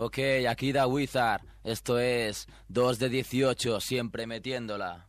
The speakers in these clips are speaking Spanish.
Ok, aquí da Wizard. Esto es 2 de 18, siempre metiéndola.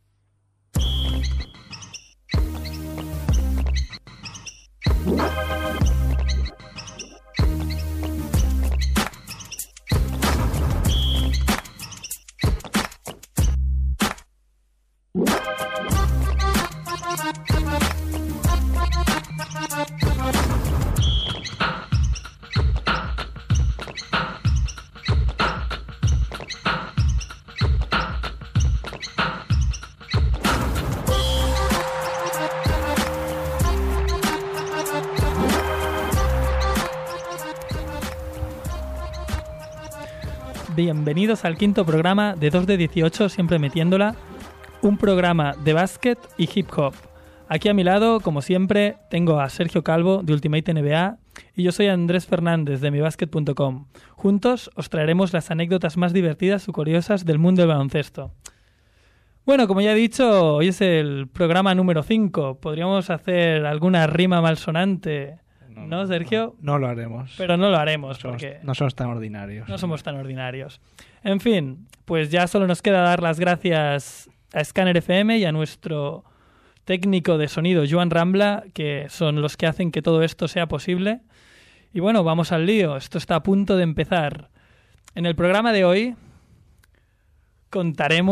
Bienvenidos al quinto programa de 2 de 18, siempre metiéndola, un programa de básquet y hip hop. Aquí a mi lado, como siempre, tengo a Sergio Calvo de Ultimate NBA y yo soy Andrés Fernández de mibasket.com. Juntos os traeremos las anécdotas más divertidas o curiosas del mundo del baloncesto. Bueno, como ya he dicho, hoy es el programa número 5. Podríamos hacer alguna rima malsonante, ¿no, Sergio? No lo haremos. Pero no lo haremos porque no somos tan ordinarios. No somos tan ordinarios. En fin, pues ya solo nos queda dar las gracias a Scanner FM y a nuestro técnico de sonido, Joan Rambla, que son los que hacen que todo esto sea posible. Y bueno, vamos al lío. Esto está a punto de empezar. En el programa de hoy contaremos...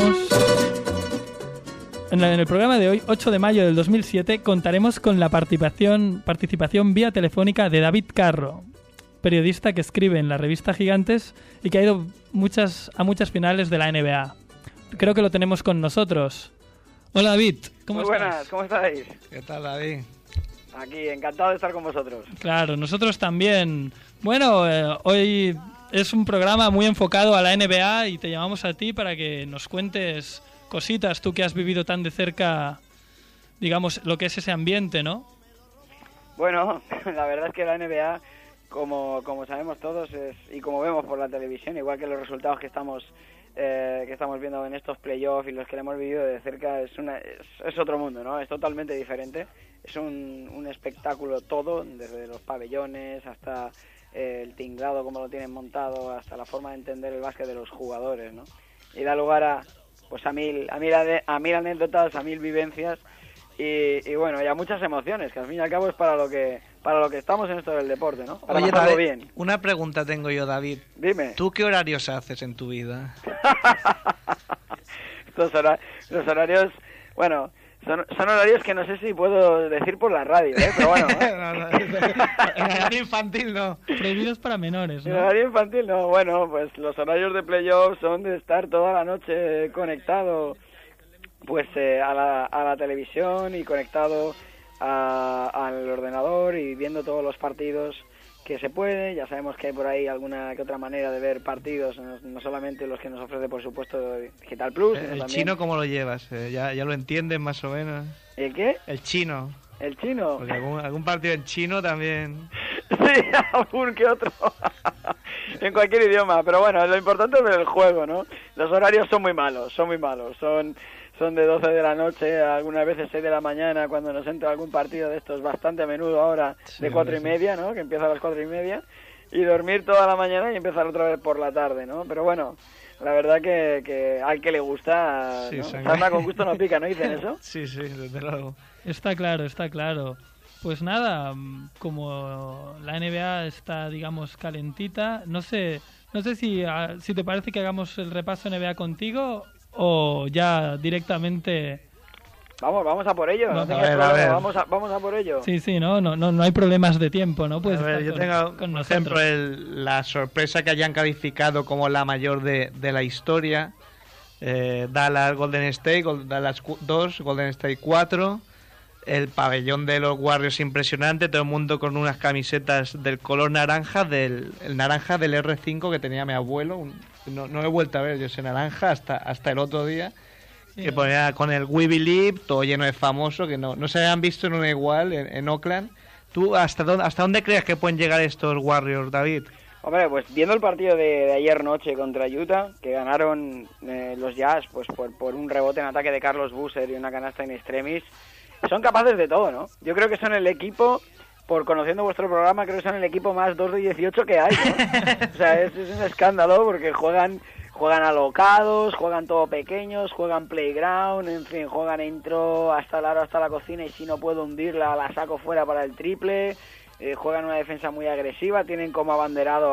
En el programa de hoy, 8 de mayo del 2007, contaremos con la participación vía telefónica de David Carro, periodista que escribe en la revista Gigantes y que ha ido a muchas finales de la NBA. Creo que lo tenemos con nosotros. Hola David, ¿cómo estás? Muy buenas, ¿cómo estáis? ¿Qué tal, David? Aquí, encantado de estar con vosotros. Claro, nosotros también. Bueno, hoy es un programa muy enfocado a la NBA y te llamamos a ti para que nos cuentes cositas, tú que has vivido tan de cerca, digamos, lo que es ese ambiente, ¿no? Bueno, la verdad es que la NBA, como sabemos todos y como vemos por la televisión, igual que los resultados que estamos viendo en estos playoffs y los que le hemos vivido de cerca, es otro mundo, ¿no? Es totalmente diferente. Es un espectáculo todo, desde los pabellones hasta el tinglado, como lo tienen montado, hasta la forma de entender el básquet de los jugadores, ¿no? Y da lugar a mil anécdotas, a mil vivencias y bueno, y a muchas emociones, que al fin y al cabo es para lo que estamos en esto del deporte, ¿no? Para Oye, pasarlo David, bien. Una pregunta tengo yo, David. Dime. ¿Tú qué horarios haces en tu vida? Los horarios, bueno, son horarios que no sé si puedo decir por la radio, pero bueno. El horario infantil no. Prohibidos para menores, ¿no? El horario infantil no, bueno, pues los horarios de playoffs son de estar toda la noche conectado pues a la televisión y conectado al ordenador y viendo todos los partidos que se puede. Ya sabemos que hay por ahí alguna que otra manera de ver partidos, no solamente los que nos ofrece, por supuesto, Digital Plus. ¿El también... chino cómo lo llevas? ¿Ya lo entiendes más o menos? ¿El qué? El chino. ¿El chino? Porque algún partido en chino también. Sí, algún que otro. En cualquier idioma, pero bueno, lo importante es ver el juego, ¿no? Los horarios son muy malos. Son de 12 de la noche, algunas veces 6 de la mañana, cuando nos entra algún partido de estos, bastante a menudo ahora, de 4:30, ¿no? Que empieza a las 4:30, y dormir toda la mañana y empezar otra vez por la tarde, ¿no? Pero bueno, la verdad que al que le gusta, sí, ¿no? Sarna con gusto no pica, ¿no dicen eso? Sí, desde luego. Está claro. Pues nada, como la NBA está, digamos, calentita, no sé si te parece que hagamos el repaso NBA contigo o ya directamente... Vamos a por ello, no tengas problema, vamos a por ello. Sí, no hay problemas de tiempo, ¿no? Pues yo tengo, por ejemplo, la sorpresa que hayan calificado como la mayor de la historia. Dallas Golden State, Dallas 2, Golden State 4. El pabellón de los Warriors impresionante, todo el mundo con unas camisetas del color naranja, el naranja del R5 que tenía mi abuelo. No he vuelto a ver yo ese naranja hasta el otro día. Sí, que ponía con el We Believe, todo lleno de famoso, que no se habían visto en una igual en Oakland. ¿Tú hasta dónde crees que pueden llegar estos Warriors, David? Hombre, pues viendo el partido de ayer noche contra Utah, que ganaron los Jazz pues por un rebote en ataque de Carlos Boozer y una canasta in extremis, son capaces de todo, ¿no? Yo creo que son el equipo conociendo vuestro programa, creo que son el equipo más 2 de 18 que hay, ¿no? O sea, es un escándalo porque juegan alocados, juegan todo pequeños, juegan playground, en fin, juegan intro hasta el aro, hasta la cocina, y si no puedo hundirla, la saco fuera para el triple. Juegan una defensa muy agresiva, tienen como abanderado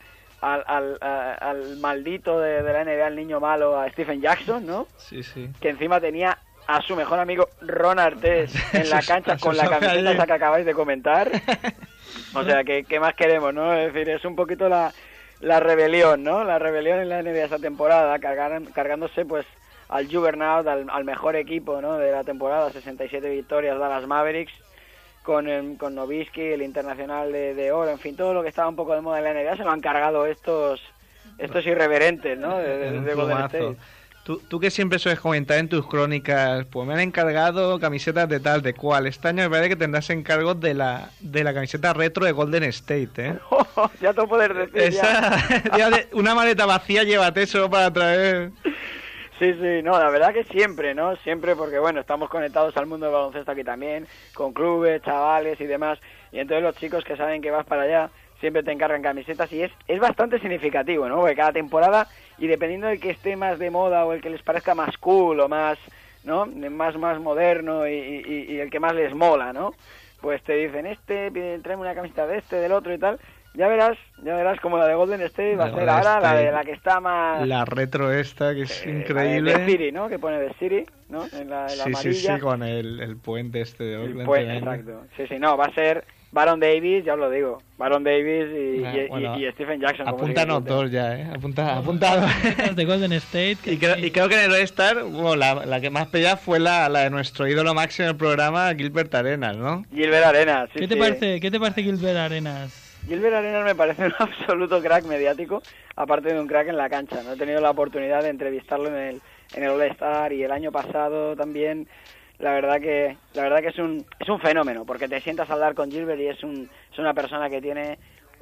al maldito de la NBA, el niño malo, a Stephen Jackson, ¿no? Sí, sí. Que encima tenía a su mejor amigo Ron Artest en la cancha con la camiseta esa que acabáis de comentar. O sea, ¿qué más queremos, no? Es decir, es un poquito la rebelión, ¿no? La rebelión en la NBA esa temporada, cargándose pues al Juggernaut, al mejor equipo, ¿no? De la temporada, 67 victorias, Dallas Mavericks, con Nowitzki, el internacional de oro, en fin, todo lo que estaba un poco de moda en la NBA se lo han cargado estos irreverentes, ¿no? De Golden State. Tú que siempre sueles comentar en tus crónicas, pues me han encargado camisetas de tal, de cual. Este año me parece que tendrás encargos de la camiseta retro de Golden State, ¿eh? Ya te puedes decir. Una maleta vacía, llévate eso para traer. Sí, no, la verdad que siempre, ¿no? Siempre porque, bueno, estamos conectados al mundo del baloncesto aquí también, con clubes, chavales y demás, y entonces los chicos que saben que vas para allá siempre te encargan camisetas y es bastante significativo, ¿no? Porque cada temporada, y dependiendo del que esté más de moda o el que les parezca más cool o más, ¿no? Más moderno y el que más les mola, ¿no? Pues te dicen, tráeme una camiseta de del otro y tal. Ya verás como la de Golden State va a ser ahora la que está más... La retro esta, que es increíble. La de City, ¿no? Que pone de City, ¿no? En la amarilla. Sí, con el puente este de Oakland. El puente, exacto. Sí, no, va a ser Baron Davis, ya os lo digo. Baron Davis y Stephen Jackson. Apúntanos dos ya, ¿eh? Apuntado. De Golden State. Y creo que en el All-Star, la que más pegada fue la de nuestro ídolo máximo en el programa, Gilbert Arenas, ¿no? Gilbert Arenas, sí. ¿Qué te parece Gilbert Arenas? Gilbert Arenas me parece un absoluto crack mediático, aparte de un crack en la cancha. No he tenido la oportunidad de entrevistarlo en el All-Star y el año pasado también. La verdad que es un fenómeno, porque te sientas a hablar con Gilbert y es una persona que tiene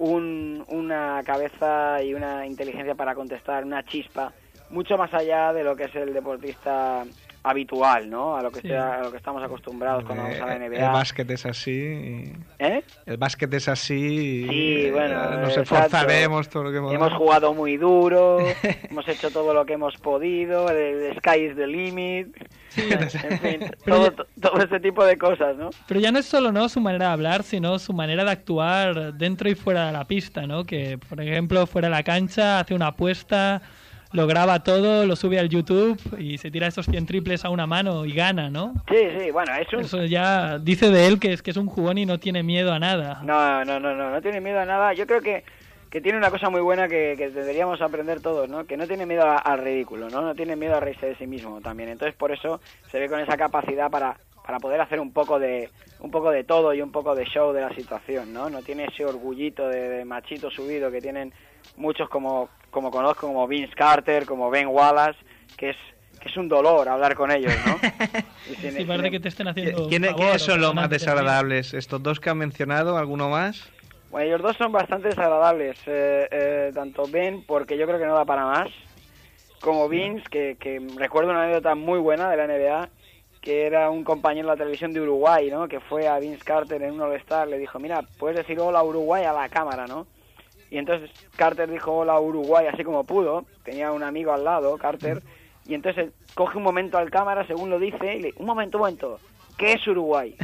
una cabeza y una inteligencia para contestar, una chispa, mucho más allá de lo que es el deportista habitual, ¿no? A lo que estamos acostumbrados cuando vamos a la NBA. El básquet es así. El básquet es así. Sí, bueno, nos esforzaremos todo lo que hemos jugado muy duro, hemos hecho todo lo que hemos podido, el sky is the limit. Sí, en fin, todo ese tipo de cosas, ¿no? Pero ya no es solo, ¿no?, su manera de hablar, sino su manera de actuar dentro y fuera de la pista, ¿no? Que, por ejemplo, fuera de la cancha hace una apuesta, lo graba todo, lo sube al YouTube y se tira esos 100 triples a una mano y gana, ¿no? Sí, bueno, eso ya dice de él que es un jugón y no tiene miedo a nada. No tiene miedo a nada. Yo creo que tiene una cosa muy buena que deberíamos aprender todos, ¿no? Que no tiene miedo al ridículo, ¿no? No tiene miedo a reírse de sí mismo también. Entonces, por eso se ve con esa capacidad para poder hacer un poco de todo y un poco de show de la situación, ¿no? No tiene ese orgullito de machito subido que tienen muchos como conozco, como Vince Carter, como Ben Wallace, que es un dolor hablar con ellos, ¿no? Y parece que te estén haciendo ¿Quiénes son los más desagradables? ¿Estos dos que han mencionado? ¿Alguno más? Bueno, ellos dos son bastante desagradables, tanto Ben, porque yo creo que no da para más, como Vince, que recuerdo una anécdota muy buena de la NBA, que era un compañero de la televisión de Uruguay, ¿no? Que fue a Vince Carter en un All-Star, le dijo, mira, puedes decir hola Uruguay a la cámara, ¿no? Y entonces Carter dijo hola Uruguay así como pudo, tenía un amigo al lado, Carter, y entonces coge un momento al cámara, según lo dice, y le un momento, ¿qué es Uruguay?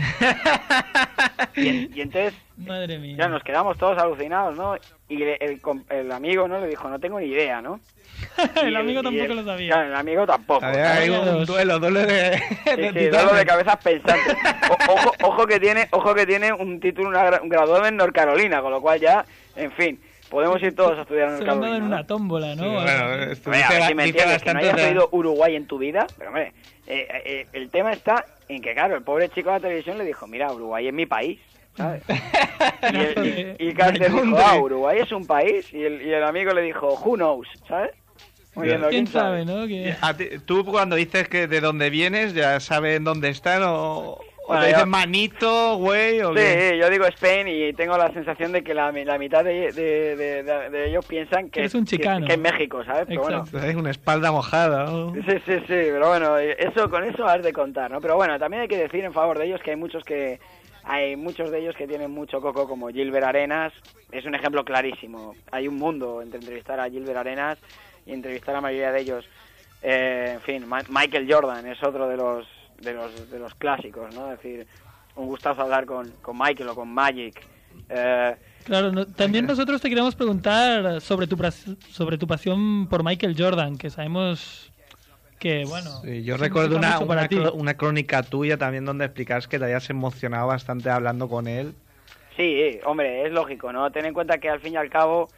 y entonces madre mía, ya nos quedamos todos alucinados, ¿no? Y el amigo, ¿no?, le dijo, no tengo ni idea, ¿no? el amigo tampoco lo sabía. Claro, el amigo tampoco. Hay un duelo de cabezas pensantes. Ojo que tiene un título, un graduado en North Carolina, con lo cual ya, en fin, podemos ir todos a estudiar en North Carolina. Se en una tómbola, ¿no? Sí, bueno, si me entiendes, que no hayas oído Uruguay en tu vida, pero hombre, el tema está en que, claro, el pobre chico de la televisión le dijo, mira, Uruguay es mi país, ¿sabes? y Carter dijo, Uruguay es un país, y el amigo le dijo, who knows, ¿sabes? ¿Quién sabe, no? ¿Tú cuando dices que de dónde vienes, ya saben dónde están o bueno, te dicen manito, güey? ¿O sí, qué? Yo digo Spain y tengo la sensación de que la mitad de ellos piensan que es un chicano. Que es México, ¿sabes? Pero bueno, es una espalda mojada, ¿no? Sí, pero bueno, con eso has de contar, ¿no? Pero bueno, también hay que decir en favor de ellos que hay muchos que hay muchos de ellos que tienen mucho coco, como Gilbert Arenas, es un ejemplo clarísimo. Hay un mundo entre entrevistar a Gilbert Arenas y entrevistar a la mayoría de ellos. En fin, Michael Jordan es otro de los clásicos, ¿no? Es decir, un gustazo hablar con Michael o con Magic. Claro, también nosotros te queremos preguntar sobre tu pasión por Michael Jordan, que sabemos que, bueno... Sí, yo recuerdo una crónica tuya también donde explicabas que te habías emocionado bastante hablando con él. Sí, hombre, es lógico, ¿no? Ten en cuenta que al fin y al cabo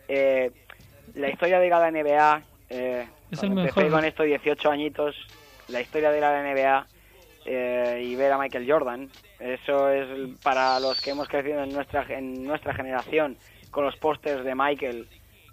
la historia de la NBA, es el mejor. Empecé con estos 18 añitos, la historia de la NBA y ver a Michael Jordan, eso es para los que hemos crecido en nuestra generación con los pósters de Michael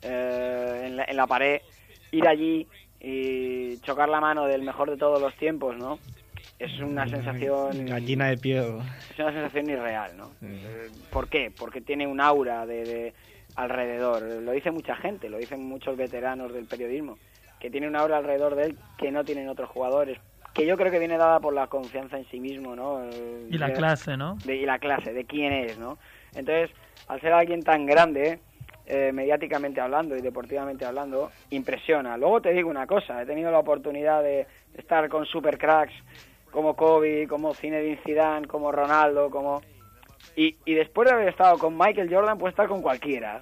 en la pared, ir allí y chocar la mano del mejor de todos los tiempos, ¿no? Es una sensación... Gallina de piel. Es una sensación irreal, ¿no? ¿Por qué? Porque tiene un aura de alrededor. Lo dice mucha gente, lo dicen muchos veteranos del periodismo, que tiene un aura alrededor de él que no tienen otros jugadores, que yo creo que viene dada por la confianza en sí mismo, ¿no? Y la clase, ¿no? Y la clase, de quién es, ¿no? Entonces, al ser alguien tan grande, mediáticamente hablando y deportivamente hablando, impresiona. Luego te digo una cosa, he tenido la oportunidad de estar con supercracks como Kobe, como Zinedine Zidane, como Ronaldo, como... Y después de haber estado con Michael Jordan, puedes estar con cualquiera.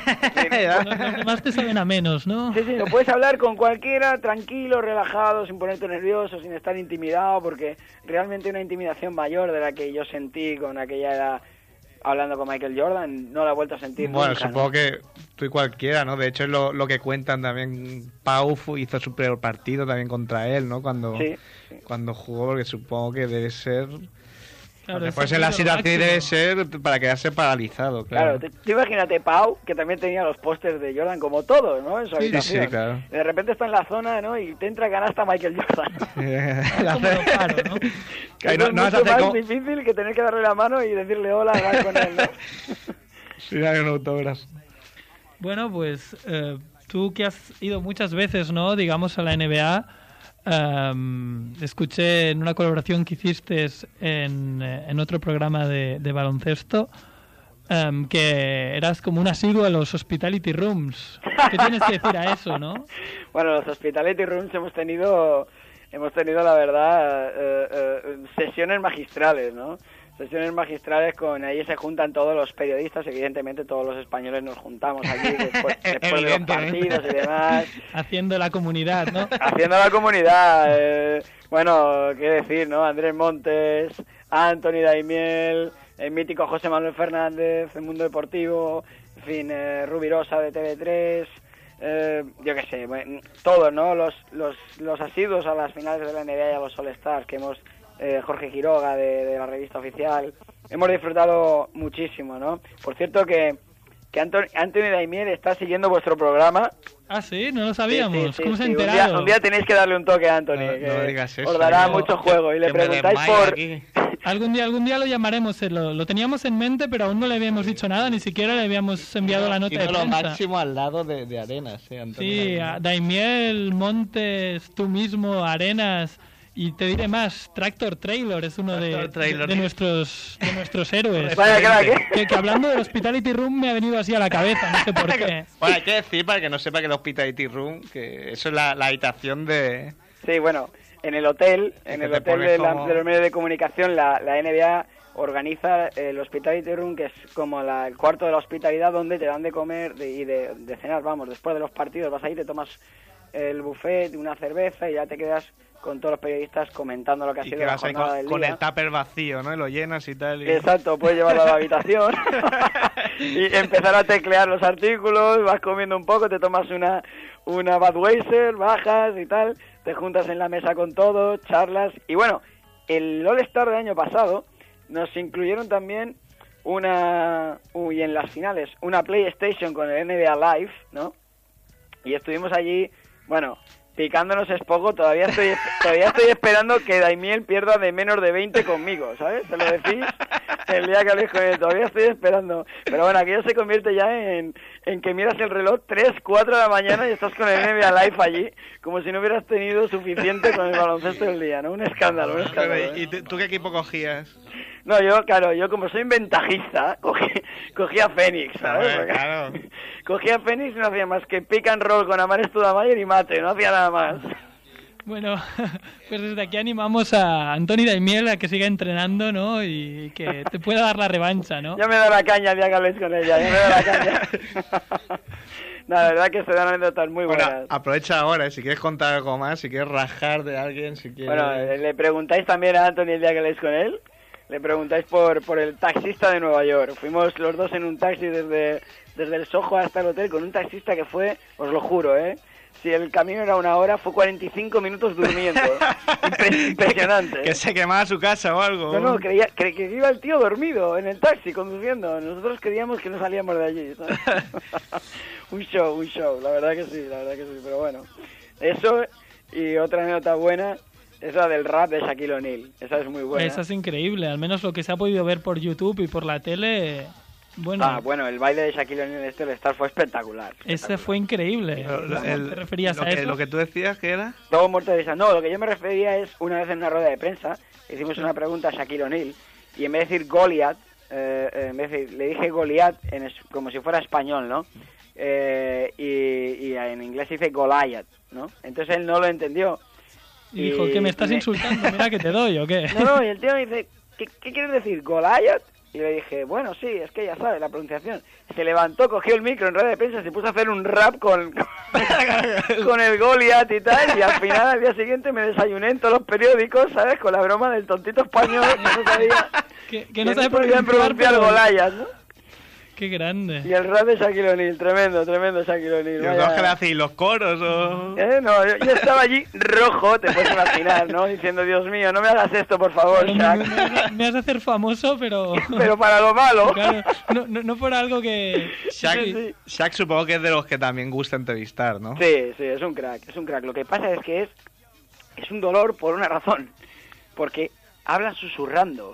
Los demás te saben a menos, ¿no? Sí, lo puedes hablar con cualquiera, tranquilo, relajado, sin ponerte nervioso, sin estar intimidado, porque realmente una intimidación mayor de la que yo sentí con aquella edad hablando con Michael Jordan, no la he vuelto a sentir bueno, nunca, supongo ¿no? que tú y cualquiera, ¿no? De hecho es lo que cuentan también. Pau hizo su peor partido también contra él, ¿no? Cuando jugó, porque supongo que debe ser... Claro, después en la situación debe ser para quedarse paralizado, claro. Tú imagínate Pau, que también tenía los pósters de Jordan como todos, ¿no? En su habitación. Sí, claro. Y de repente está en la zona, ¿no? Y te entra canasta Michael Jordan. ¿no? Es mucho más difícil que tener que darle la mano y decirle hola, hablar con él, ¿no? Sí, hay un autógrafo. Bueno, pues tú que has ido muchas veces, ¿no? Digamos a la NBA... escuché en una colaboración que hiciste en otro programa de baloncesto que eras como un asiduo a los hospitality rooms. ¿Qué tienes que decir a eso, no? Bueno, los hospitality rooms hemos tenido la verdad sesiones magistrales, ¿no? Sesiones magistrales ahí se juntan todos los periodistas, evidentemente todos los españoles nos juntamos aquí después de los partidos y demás. Haciendo la comunidad, ¿no? Haciendo la comunidad. Bueno, qué decir, ¿no? Andrés Montes, Anthony Daimiel, el mítico José Manuel Fernández, El Mundo Deportivo, en fin, Rubirosa de TV3, yo qué sé, bueno, todos, ¿no? Los asiduos a las finales de la NBA y a los All-Stars que hemos... Jorge Quiroga de la revista oficial, hemos disfrutado muchísimo, ¿no? Por cierto que Anthony Daimiel está siguiendo vuestro programa. Ah, sí, no lo sabíamos. Sí, ¿Cómo se ha enterado? Un día tenéis que darle un toque a Anthony, no digas eso, os dará mucho juego y le preguntáis por... Algún día lo llamaremos, lo teníamos en mente, pero aún no le habíamos dicho nada, ni siquiera le habíamos enviado la nota de prensa. Lo máximo al lado de Arenas, Antonio. Sí, Daimiel, Montes, tú mismo, Arenas... Y te diré más, Tractor Trailer es uno de nuestros héroes. Que hablando del Hospitality Room me ha venido así a la cabeza, no sé por qué. Bueno, hay que decir, para que no sepa, que el Hospitality Room, que eso es la habitación de... Sí, bueno, en el hotel de los medios de comunicación, la NBA organiza el Hospitality Room, que es como el cuarto de la hospitalidad, donde te dan de comer y de cenar, vamos, después de los partidos vas ahí, te tomas el buffet, una cerveza y ya te quedas con todos los periodistas comentando lo que ha sido la jornada del día. Con el tupper vacío, ¿no? Y lo llenas y tal. Exacto, puedes llevarlo a la habitación y empezar a teclear los artículos, vas comiendo un poco, te tomas una Budweiser, bajas y tal, te juntas en la mesa con todos, charlas. Y bueno, el All-Star del año pasado nos incluyeron también y en las finales, una PlayStation con el NBA Live, ¿no? Y estuvimos allí, bueno... Picándonos es poco, todavía estoy esperando que Daimiel pierda de menos de 20 conmigo, ¿sabes? ¿Se lo decís? El día que habléis con él, todavía estoy esperando. Pero bueno, aquello se convierte ya en que miras el reloj 3, 4 de la mañana y estás con el NBA Live allí, como si no hubieras tenido suficiente con el baloncesto del día, ¿no? Un escándalo. ¿Y tú qué equipo cogías? No, yo como soy ventajista, cogí a Fénix, ¿sabes? Claro. Cogí a Fénix y no hacía más que pick and roll con Amar Studamayer y mate, no hacía nada más. Bueno, pues desde aquí animamos a Antoni Daimiel a que siga entrenando, ¿no? Y que te pueda dar la revancha, ¿no? Ya me da la caña el día que habléis con ella, ya me da la caña. No, la verdad que se dan anécdotas muy buenas. Bueno, aprovecha ahora, si quieres contar algo más, si quieres rajar de alguien, si quieres... Bueno, le preguntáis también a Antoni el día que habléis con él, le preguntáis por el taxista de Nueva York. Fuimos los dos en un taxi desde el Soho hasta el hotel con un taxista que fue, os lo juro, si el camino era 1 hora, fue 45 minutos durmiendo. Impresionante. Que se quemaba su casa o algo. No, creía que iba el tío dormido en el taxi, conduciendo. Nosotros creíamos que no salíamos de allí, ¿sabes? un show, la verdad que sí. Pero bueno, eso y otra anécdota buena es la del rap de Shaquille O'Neal. Esa es muy buena. Esa es increíble, al menos lo que se ha podido ver por YouTube y por la tele... Bueno, el baile de Shaquille O'Neal en este All-Star fue espectacular. Ese fue increíble. ¿Te referías a eso? Lo que tú decías que era... Todo muerto de risa. No, lo que yo me refería es una vez en una rueda de prensa hicimos una pregunta a Shaquille O'Neal y en vez de decir Goliath, le dije Goliath como si fuera español, ¿no? Y en inglés dice Goliath, ¿no? Entonces él no lo entendió. Y dijo, ¿qué me estás insultando? Mira que te doy, ¿o qué? No, y el tío me dice, ¿qué quieres decir? ¿Goliath? Y le dije, bueno, sí, es que ya sabes la pronunciación. Se levantó, cogió el micro en rueda de prensa, se puso a hacer un rap con el Goliath y tal, y al final, al día siguiente, me desayuné en todos los periódicos, ¿sabes? Con la broma del tontito español, que no sabía que no sabe pronunciar pero... Goliath, ¿no? Qué grande. Y el rap de Shaquille O'Neal, tremendo Shaquille O'Neal. ¿Y los que le hacéis los coros o...? No, yo estaba allí rojo, te puedes imaginar, ¿no? Diciendo, Dios mío, no me hagas esto, por favor, Shaq. Me has de hacer famoso, pero... Pero para lo malo. Claro, no por algo que... Shaq supongo que es de los que también gusta entrevistar, ¿no? Sí, es un crack. Lo que pasa es que es un dolor por una razón. Porque habla susurrando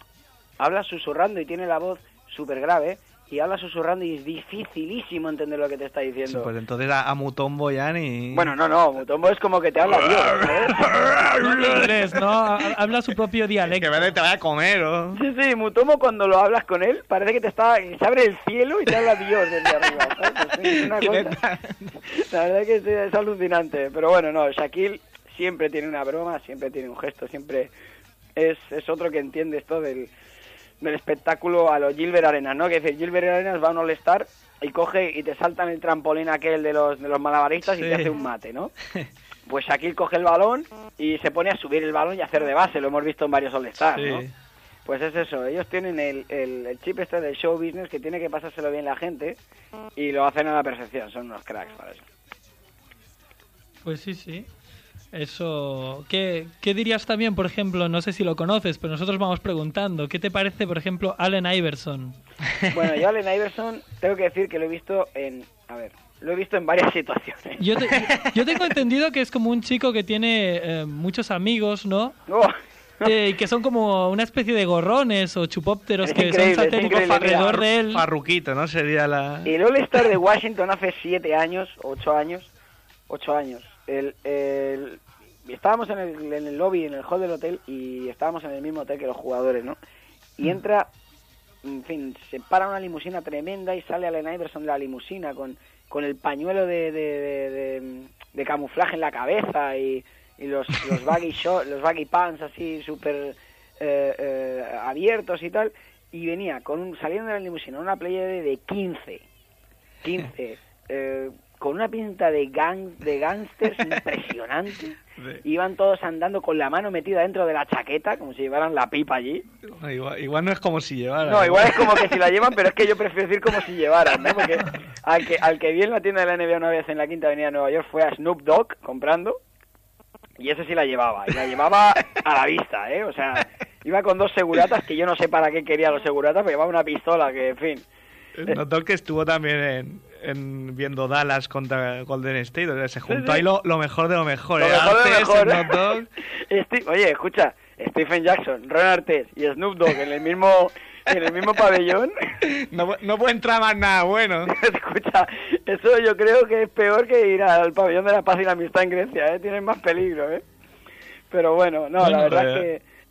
y tiene la voz súper grave. Y habla susurrando y es dificilísimo entender lo que te está diciendo. Sí, pues entonces a Mutombo ya ni... Bueno, no, Mutombo es como que te habla Dios, No habla inglés, ¿no? Habla su propio dialecto. Que parece que te vaya a comer, ¿o? Sí, Mutombo cuando lo hablas con él parece que se abre el cielo y te habla Dios desde arriba, ¿sabes? Es una cosa... La verdad que es alucinante. Pero bueno, no, Shaquille siempre tiene una broma, siempre tiene un gesto, siempre es otro que entiende esto del espectáculo a los Gilbert Arenas, ¿no? Que dice, Gilbert Arenas va a un All-Star y coge y te salta en el trampolín aquel de los malabaristas y te hace un mate, ¿no? Pues Shaquille coge el balón y se pone a subir el balón y a hacer de base, lo hemos visto en varios All-Stars, ¿no? Pues es eso, ellos tienen el chip este del show business que tiene que pasárselo bien la gente y lo hacen a la perfección, son unos cracks para eso. Pues sí. Eso, ¿qué dirías también, por ejemplo, no sé si lo conoces, pero nosotros vamos preguntando, ¿qué te parece, por ejemplo, Allen Iverson? Bueno, yo Allen Iverson tengo que decir que lo he visto en varias situaciones. Yo tengo entendido que es como un chico que tiene muchos amigos, ¿no? Y que son como una especie de gorrones o chupópteros que son satéticos alrededor de él. Farruquito, ¿no? Sería la... El All-Star de Washington hace 7 años, 8 años. Estábamos en el lobby, en el hall del hotel, y estábamos en el mismo hotel que los jugadores, ¿no? Y entra, en fin, se para una limusina tremenda y sale Allen Iverson de la limusina con el pañuelo de camuflaje en la cabeza y los baggy pants así súper abiertos y tal, y venía saliendo de la limusina una playa de 15 con una pinta de gángsters impresionante. Iban todos andando con la mano metida dentro de la chaqueta, como si llevaran la pipa allí. Igual no es como si llevaran. No, igual es como que si la llevan, pero es que yo prefiero decir como si llevaran, ¿no? Porque al que vi en la tienda de la NBA una vez en la Quinta Avenida de Nueva York fue a Snoop Dogg comprando, y ese sí la llevaba, y la llevaba a la vista, ¿eh? O sea, iba con 2 seguratas, que yo no sé para qué quería los seguratas, pero llevaba una pistola, que en fin... Notó que estuvo también viendo Dallas contra Golden State, o sea, se juntó ahí lo mejor de lo mejor. Lo mejor de lo mejor. Oye, escucha, Stephen Jackson, Ron Artest y Snoop Dogg en el mismo pabellón. No puede entrar más nada bueno. Escucha, eso yo creo que es peor que ir al pabellón de la paz y la amistad en Grecia, ¿eh? Tienen más peligro, ¿eh? Pero bueno, la verdad es que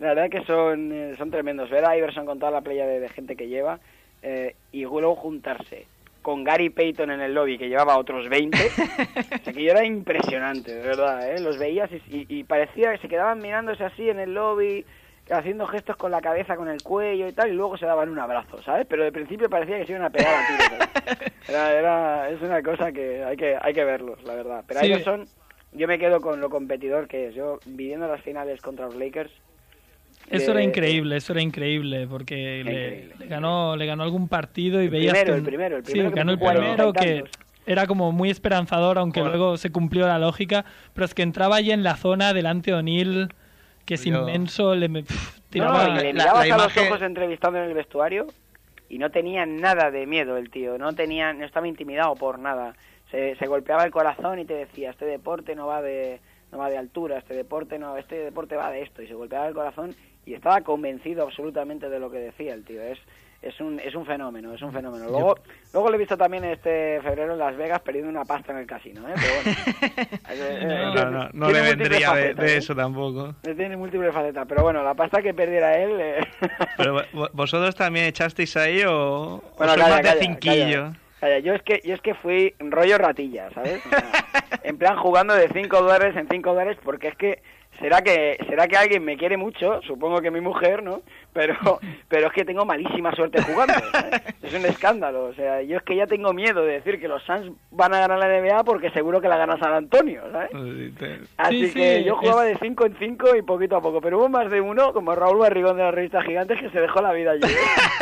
La verdad que son tremendos. Ver a Iverson con toda la playa de gente que lleva y luego juntarse con Gary Payton en el lobby, que llevaba otros 20, o sea, que yo era impresionante, de verdad, ¿eh? Los veías y parecía que se quedaban mirándose así en el lobby, haciendo gestos con la cabeza, con el cuello y tal, y luego se daban un abrazo, ¿sabes? Pero de principio parecía que se iban a pegar a tiros. Es una cosa que hay que verlos, la verdad. Pero sí. Iverson, yo me quedo con lo competidor que es. Yo, viviendo las finales contra los Lakers... Eso era increíble, porque le ganó algún partido y veías el primero sí, ganó el primero, que era como muy esperanzador, aunque luego se cumplió la lógica, pero es que entraba allí en la zona delante de O'Neal, que es inmenso, tiraba... No, le mirabas a los ojos entrevistando en el vestuario y no tenía nada de miedo el tío, no estaba intimidado por nada, se golpeaba el corazón y te decía, este deporte no va de altura, este deporte va de esto, y se golpeaba el corazón y estaba convencido absolutamente de lo que decía el tío. Es un fenómeno, Luego lo he visto también este febrero en Las Vegas perdiendo una pasta en el casino, ¿eh? Pero bueno. no le vendría de eso tampoco. Tiene múltiples facetas, pero bueno, la pasta que perdiera él... Pero vosotros también echasteis ahí o bueno, sois más de cinquillo. Calla, yo es que fui rollo ratilla, ¿sabes? O sea, en plan jugando de $5 en $5, porque es que será que alguien me quiere mucho, supongo que mi mujer, ¿no? Pero es que tengo malísima suerte jugando, ¿sabes? Es un escándalo, o sea, yo es que ya tengo miedo de decir que los Suns van a ganar la NBA porque seguro que la gana San Antonio, ¿sabes? Así que yo jugaba de 5 en 5 y poquito a poco, pero hubo más de uno, como Raúl Barrigón de la revista Gigantes, que se dejó la vida allí.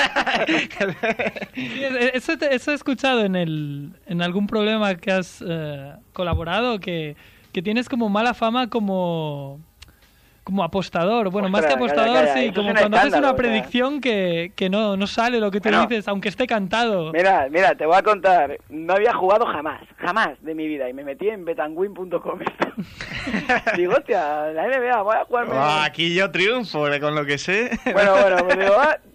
Sí, eso he escuchado en algún programa que has colaborado, que tienes como mala fama como apostador. Bueno, más que apostador, calla. Sí, como cuando haces una predicción que no sale lo que tú dices, aunque esté cantado. Mira, te voy a contar. No había jugado jamás de mi vida, y me metí en betanwin.com. Digo, hostia, la NBA, voy a jugarme... aquí yo triunfo con lo que sé. Bueno, pues digo,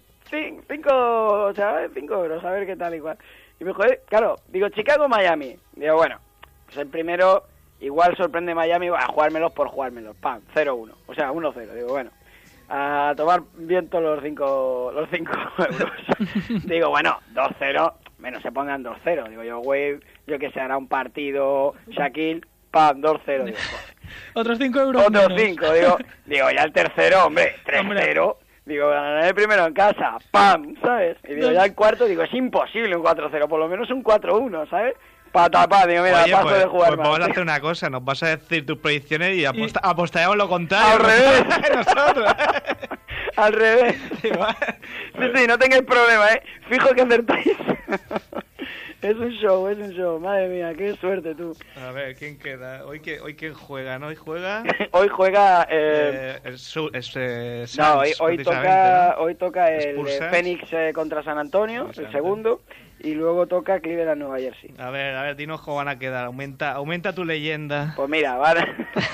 5 euros, a ver qué tal igual. Y me dijo, claro, digo, Chicago-Miami. Digo, bueno, pues el primero... Igual sorprende Miami, a jugármelos por jugármelos. ¡Pam! 0-1. O sea, 1-0. Digo, bueno, a tomar viento los 5 euros. Digo, bueno, 2-0. Menos se pongan 2-0. Digo, yo que sé, hará un partido Shaquille. ¡Pam! 2-0. Digo, otros 5 euros. Otros 5. Digo, ya el tercero, hombre, 3-0. Digo, ganaré el primero en casa. ¡Pam! ¿Sabes? Y digo, ya el cuarto, digo, es imposible un 4-0. Por lo menos un 4-1, ¿sabes? Patapá, digo, mira, paso de jugar pues más. Vamos a hacer una cosa, nos vas a decir tus predicciones y apostaremos lo contrario. Al revés. Nosotros. Al revés. Sí, no tengáis problema, Fijo que acertáis. Es un show, madre mía, qué suerte tú. A ver, ¿quién queda? Hoy quién juega, ¿no? Hoy juega... Hoy juega... hoy toca el Phoenix contra San Antonio, el segundo. Y luego toca Cleveland, Nueva Jersey. A ver, dinos cómo van a quedar. Aumenta tu leyenda. Pues mira, vale.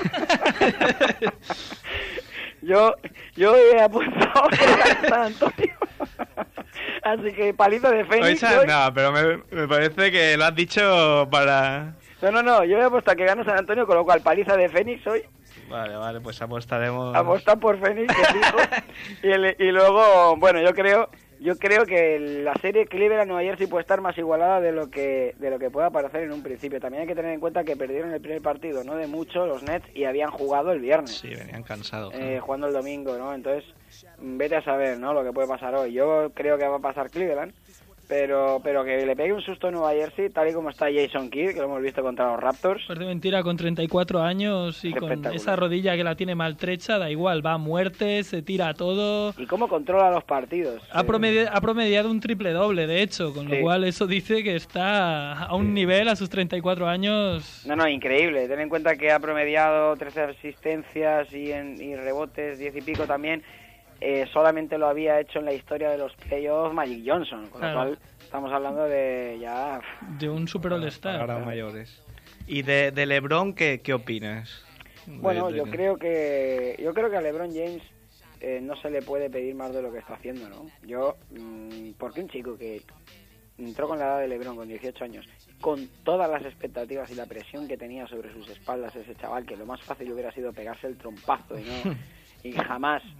yo he apostado a San Antonio. Así que paliza de Phoenix. No, pero me parece que lo has dicho para... No, yo he apostado que gana San Antonio, con lo cual paliza de Phoenix hoy. Vale, pues apostaremos... Apostar por Phoenix, que fijo. Y luego, bueno, yo creo que la serie Cleveland-Nueva Jersey puede estar más igualada de lo que pueda parecer en un principio. También hay que tener en cuenta que perdieron el primer partido, no de mucho, los Nets, y habían jugado el viernes. Sí, venían cansados. Jugando el domingo, ¿no? Entonces, vete a saber, ¿no? Lo que puede pasar hoy. Yo creo que va a pasar Cleveland, pero que le pegue un susto a Nueva Jersey, tal y como está Jason Kidd, que lo hemos visto contra los Raptors. Pues de mentira, con 34 años y con esa rodilla que la tiene maltrecha, da igual, va a muerte, se tira a todo. ¿Y cómo controla los partidos? Ha promediado un triple-doble, de hecho, con lo cual eso dice que está a un nivel a sus 34 años... No, increíble. Ten en cuenta que ha promediado 13 asistencias y rebotes, 10 y pico también. Solamente lo había hecho en la historia de los playoffs Magic Johnson, con lo cual estamos hablando de ya... De un super all-star. Ahora mayores. ¿Y de LeBron qué opinas? Bueno, yo creo que a LeBron James no se le puede pedir más de lo que está haciendo, ¿no? Porque un chico que entró con la edad de LeBron, con 18 años, con todas las expectativas y la presión que tenía sobre sus espaldas ese chaval, que lo más fácil hubiera sido pegarse el trompazo y jamás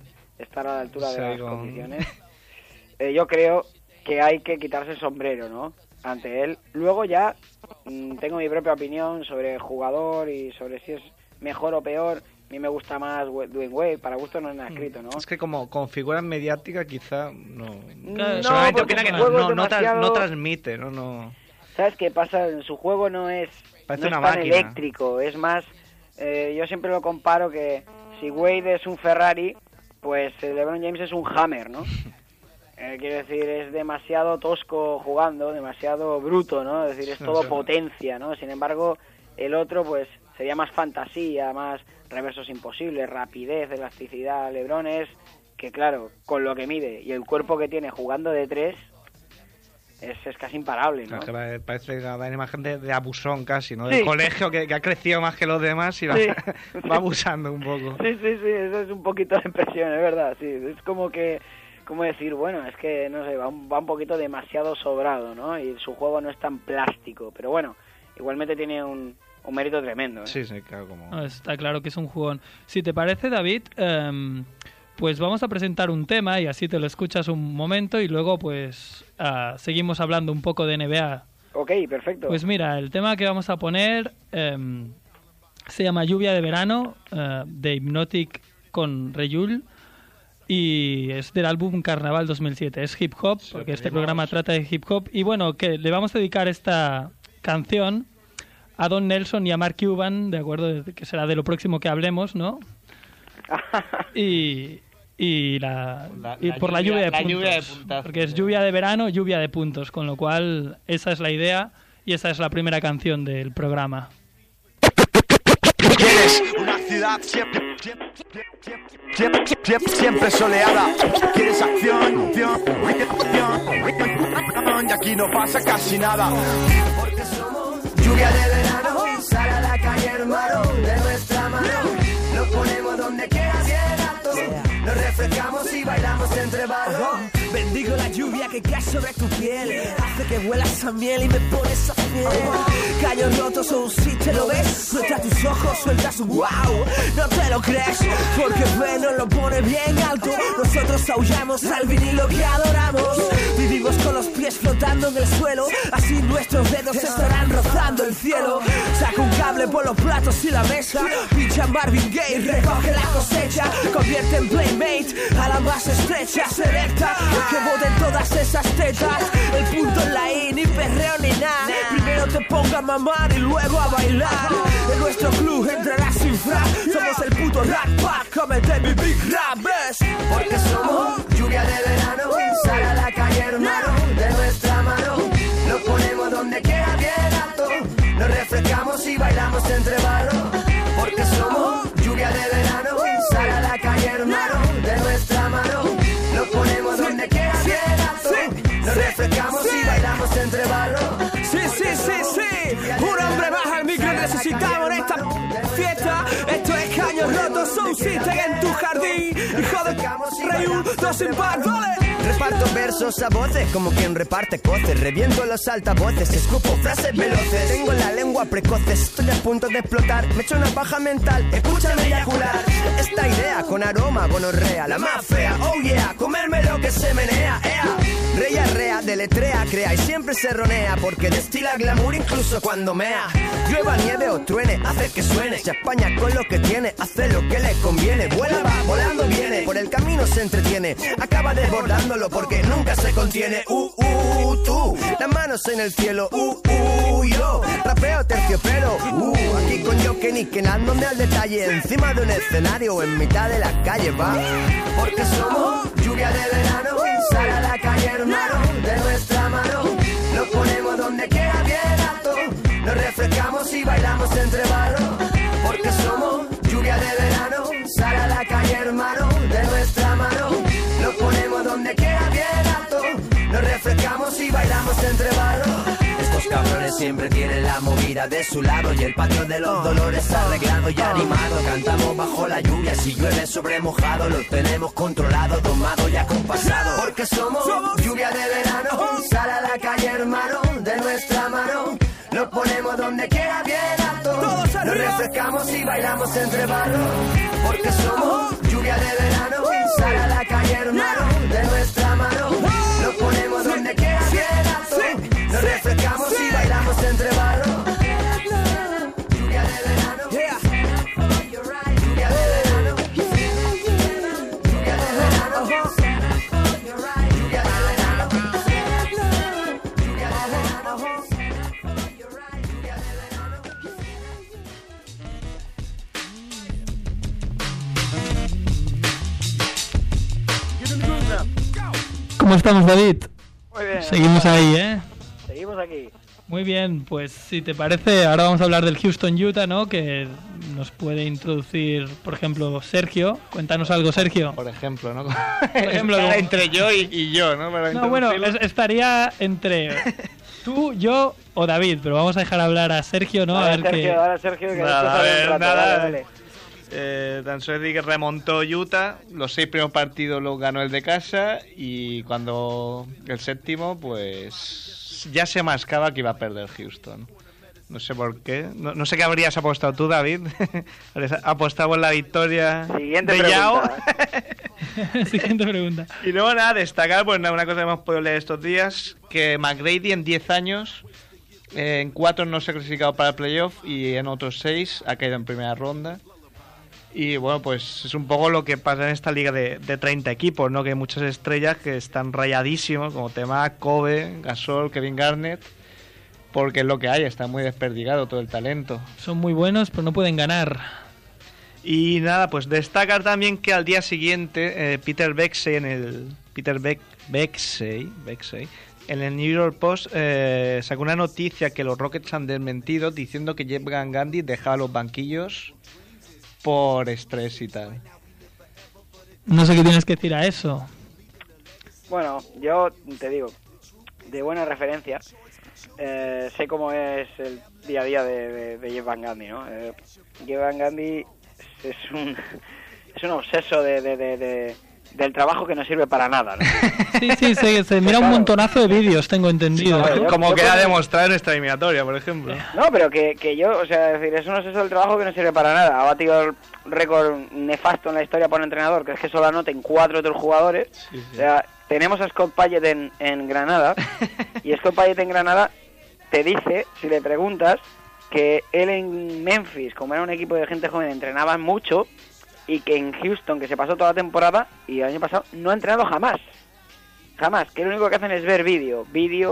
estar a la altura de las condiciones. Yo creo que hay que quitarse el sombrero, ¿no?, ante él. Luego ya tengo mi propia opinión sobre el jugador y sobre si es mejor o peor. A mí me gusta más Dwayne Wade, para gusto no es nada escrito, ¿no? Es que como figura mediática quizá no... Solamente opina que no transmite, no... ¿Sabes qué pasa? En su juego no es tan máquina. eléctrico, es más... yo siempre lo comparo que si Wade es un Ferrari, pues LeBron James es un Hammer, ¿no? Quiero decir, es demasiado tosco jugando, demasiado bruto, ¿no? Es decir, es todo potencia, ¿no? Sin embargo, el otro, pues, sería más fantasía, más reversos imposibles, rapidez, elasticidad. LeBron es que, claro, con lo que mide y el cuerpo que tiene jugando de 3, es casi imparable, ¿no? Claro, que parece la imagen de abusón casi, ¿no? Del colegio que ha crecido más que los demás y va abusando un poco. Sí, eso es un poquito la impresión, es verdad, sí. Es como que... ¿Cómo decir? Bueno, es que, no sé, va un poquito demasiado sobrado, ¿no? Y su juego no es tan plástico. Pero bueno, igualmente tiene un mérito tremendo, ¿eh? Sí, claro, como... Está claro que es un jugón. Si te parece, David, pues vamos a presentar un tema y así te lo escuchas un momento y luego pues seguimos hablando un poco de NBA. Ok, perfecto. Pues mira, el tema que vamos a poner se llama Lluvia de Verano, de Hypnotic con Reyul. Y es del álbum Carnaval 2007. Es hip hop, porque este programa trata de hip hop. Y bueno, que le vamos a dedicar esta canción a Don Nelson y a Mark Cuban, de acuerdo, que será de lo próximo que hablemos, ¿no? y por la lluvia de puntos. Porque es lluvia de verano, lluvia de puntos. Con lo cual, esa es la idea y esa es la primera canción del programa. Quieres una ciudad siempre soleada. Quieres acción, y aquí no pasa casi nada. Porque somos lluvia de verano, sale a la calle hermano, de nuestra mano. Nos ponemos donde quieras bien alto, nos refrescamos y bailamos entre barros. Bendigo la lluvia que cae sobre tu piel, hace que huelas a miel y me pones a fiel. Callos rotos o si te lo ves, suelta tus ojos, sueltas un wow. No te lo crees, porque Venom lo pone bien alto. Nosotros aullamos al vinilo que adoramos. Vivimos con los pies flotando en el suelo, así nuestros dedos estarán rozando el cielo. Saca un cable por los platos y la mesa, pincha Marvin Gaye, recoge la cosecha. Convierte en Playmate a la más estrecha, selecta que voten todas esas tetas. El punto en la I, ni perreo ni nada. Primero te pongo a mamar y luego a bailar. En nuestro club entrarás sin frac. Somos el puto Rat Pack, comete mi big rap, ¿ves? Porque somos lluvia de verano, sale a la calle hermano, de nuestra mano. Nos ponemos donde quiera bien alto, nos refrescamos y bailamos entre barros. Porque somos lluvia de verano, sale a la calle hermano, de nuestra mano. Nos ponemos donde quiera bien alto, nos refrescamos y bailamos entre barros. Sí, un hombre baja el micro, necesitamos en esta fiesta. Esto es Caños Rotos, Soul System en tu jardín. Hijo de Reyul, dos sin par, dale. Reparto versos a voces como quien reparte coces. Reviento los altavoces, escupo frases veloces. Tengo la lengua precoces, estoy a punto de explotar. Me echo una paja mental, escúchame eyacular. Esta idea con aroma gonorrea, la más fea, oh yeah, comerme lo que se menea, ea. Rey arrea, deletrea, crea y siempre se ronea, porque destila glamour incluso cuando mea. Llueva, nieve o truene, hace que suene. Se apaña con lo que tiene, hace lo que le conviene. Vuela, va, volando viene, por el camino se entretiene. Acaba desbordándolo porque nunca se contiene. Tú, las manos en el cielo. Yo, rapeo terciopelo. Aquí con Joken y Kenan, donde al detalle. Encima de un escenario o en mitad de la calle, va. Porque somos lluvia de verano, sale a la calle hermano, de nuestra mano. Nos ponemos donde quiera bien alto, nos refrescamos y bailamos entre barros. Porque somos lluvia de verano, sale a la calle hermano, de nuestra mano. Nos ponemos donde quiera bien alto, nos refrescamos y bailamos entre barros. Estos cabrones siempre tienen la movida de su lado y el patio de los dolores arreglado y animado. Cantamos bajo la lluvia, si llueve sobre mojado, lo tenemos controlado, domado y acompasado. Porque somos lluvia de verano, sale a la calle hermano, de nuestra mano. Nos ponemos donde quiera bien alto, nos refrescamos y bailamos entre barros. Porque somos lluvia lluvia de verano, sal a la calle hermano, de nuestra mano, nos ponemos donde quiera bien alto, nos refrescamos y bailamos entre barro. Lluvia de verano, lluvia de verano, lluvia de verano, lluvia de verano, lluvia de ¿Cómo estamos, David? Muy bien. Seguimos ahí, ¿eh? Seguimos aquí. Muy bien, pues si te parece, ahora vamos a hablar del Houston Utah, ¿no? Que nos puede introducir, por ejemplo, Sergio. Cuéntanos algo, Sergio. Por ejemplo, ¿no? Por ejemplo, Está como- entre yo y yo, ¿no? Para No, bueno, introducirlo. estaría entre tú, yo o David, pero vamos a dejar hablar a Sergio, ¿no? Ahora, a ver Sergio, qué... ahora Sergio, que Nada, después a ver, un rato, nada. dale. Tan solo decir que remontó Utah, los 6 primeros partidos los ganó el de casa y cuando el séptimo, pues ya se mascaba que iba a perder Houston. No sé por qué. No sé qué habrías apostado tú, David. Apostamos la victoria Siguiente de pregunta. Yao. Siguiente pregunta. Y luego nada, destacar, pues nada, una cosa que hemos podido leer estos días, que McGrady en 10 años, en 4 no se ha clasificado para el playoff y en otros 6 ha caído en primera ronda. Y bueno, pues es un poco lo que pasa en esta liga de 30 equipos, ¿no? Que hay muchas estrellas que están rayadísimos, como tema Kobe, Gasol, Kevin Garnett, porque es lo que hay, está muy desperdigado todo el talento. Son muy buenos, pero no pueden ganar. Y nada, pues destacar también que al día siguiente Peter Bexey en el en el New York Post sacó una noticia que los Rockets han desmentido diciendo que Jeff Van Gundy dejaba los banquillos por estrés y tal. No sé qué tienes que decir a eso. Bueno, yo te digo, de buena referencia, sé cómo es el día a día de Jeff Van Gundy, ¿no? Jeff Van Gundy es un obseso del trabajo que no sirve para nada, ¿no? Sí, se mira un montonazo de vídeos, tengo entendido. claro, Como yo queda creo- demostrado en esta eliminatoria, por ejemplo. No, pero que yo, o sea, es decir, es un obseso del trabajo que no sirve para nada. Ha batido el récord nefasto en la historia por entrenador, que es que solo anoten 4 otros jugadores. O sea, tenemos a Scott Payet en Granada, y Scott Payet en Granada te dice, si le preguntas, que él en Memphis, como era un equipo de gente joven, entrenaba mucho, y que en Houston, que se pasó toda la temporada, y el año pasado, no ha entrenado jamás. Jamás, que lo único que hacen es ver vídeo.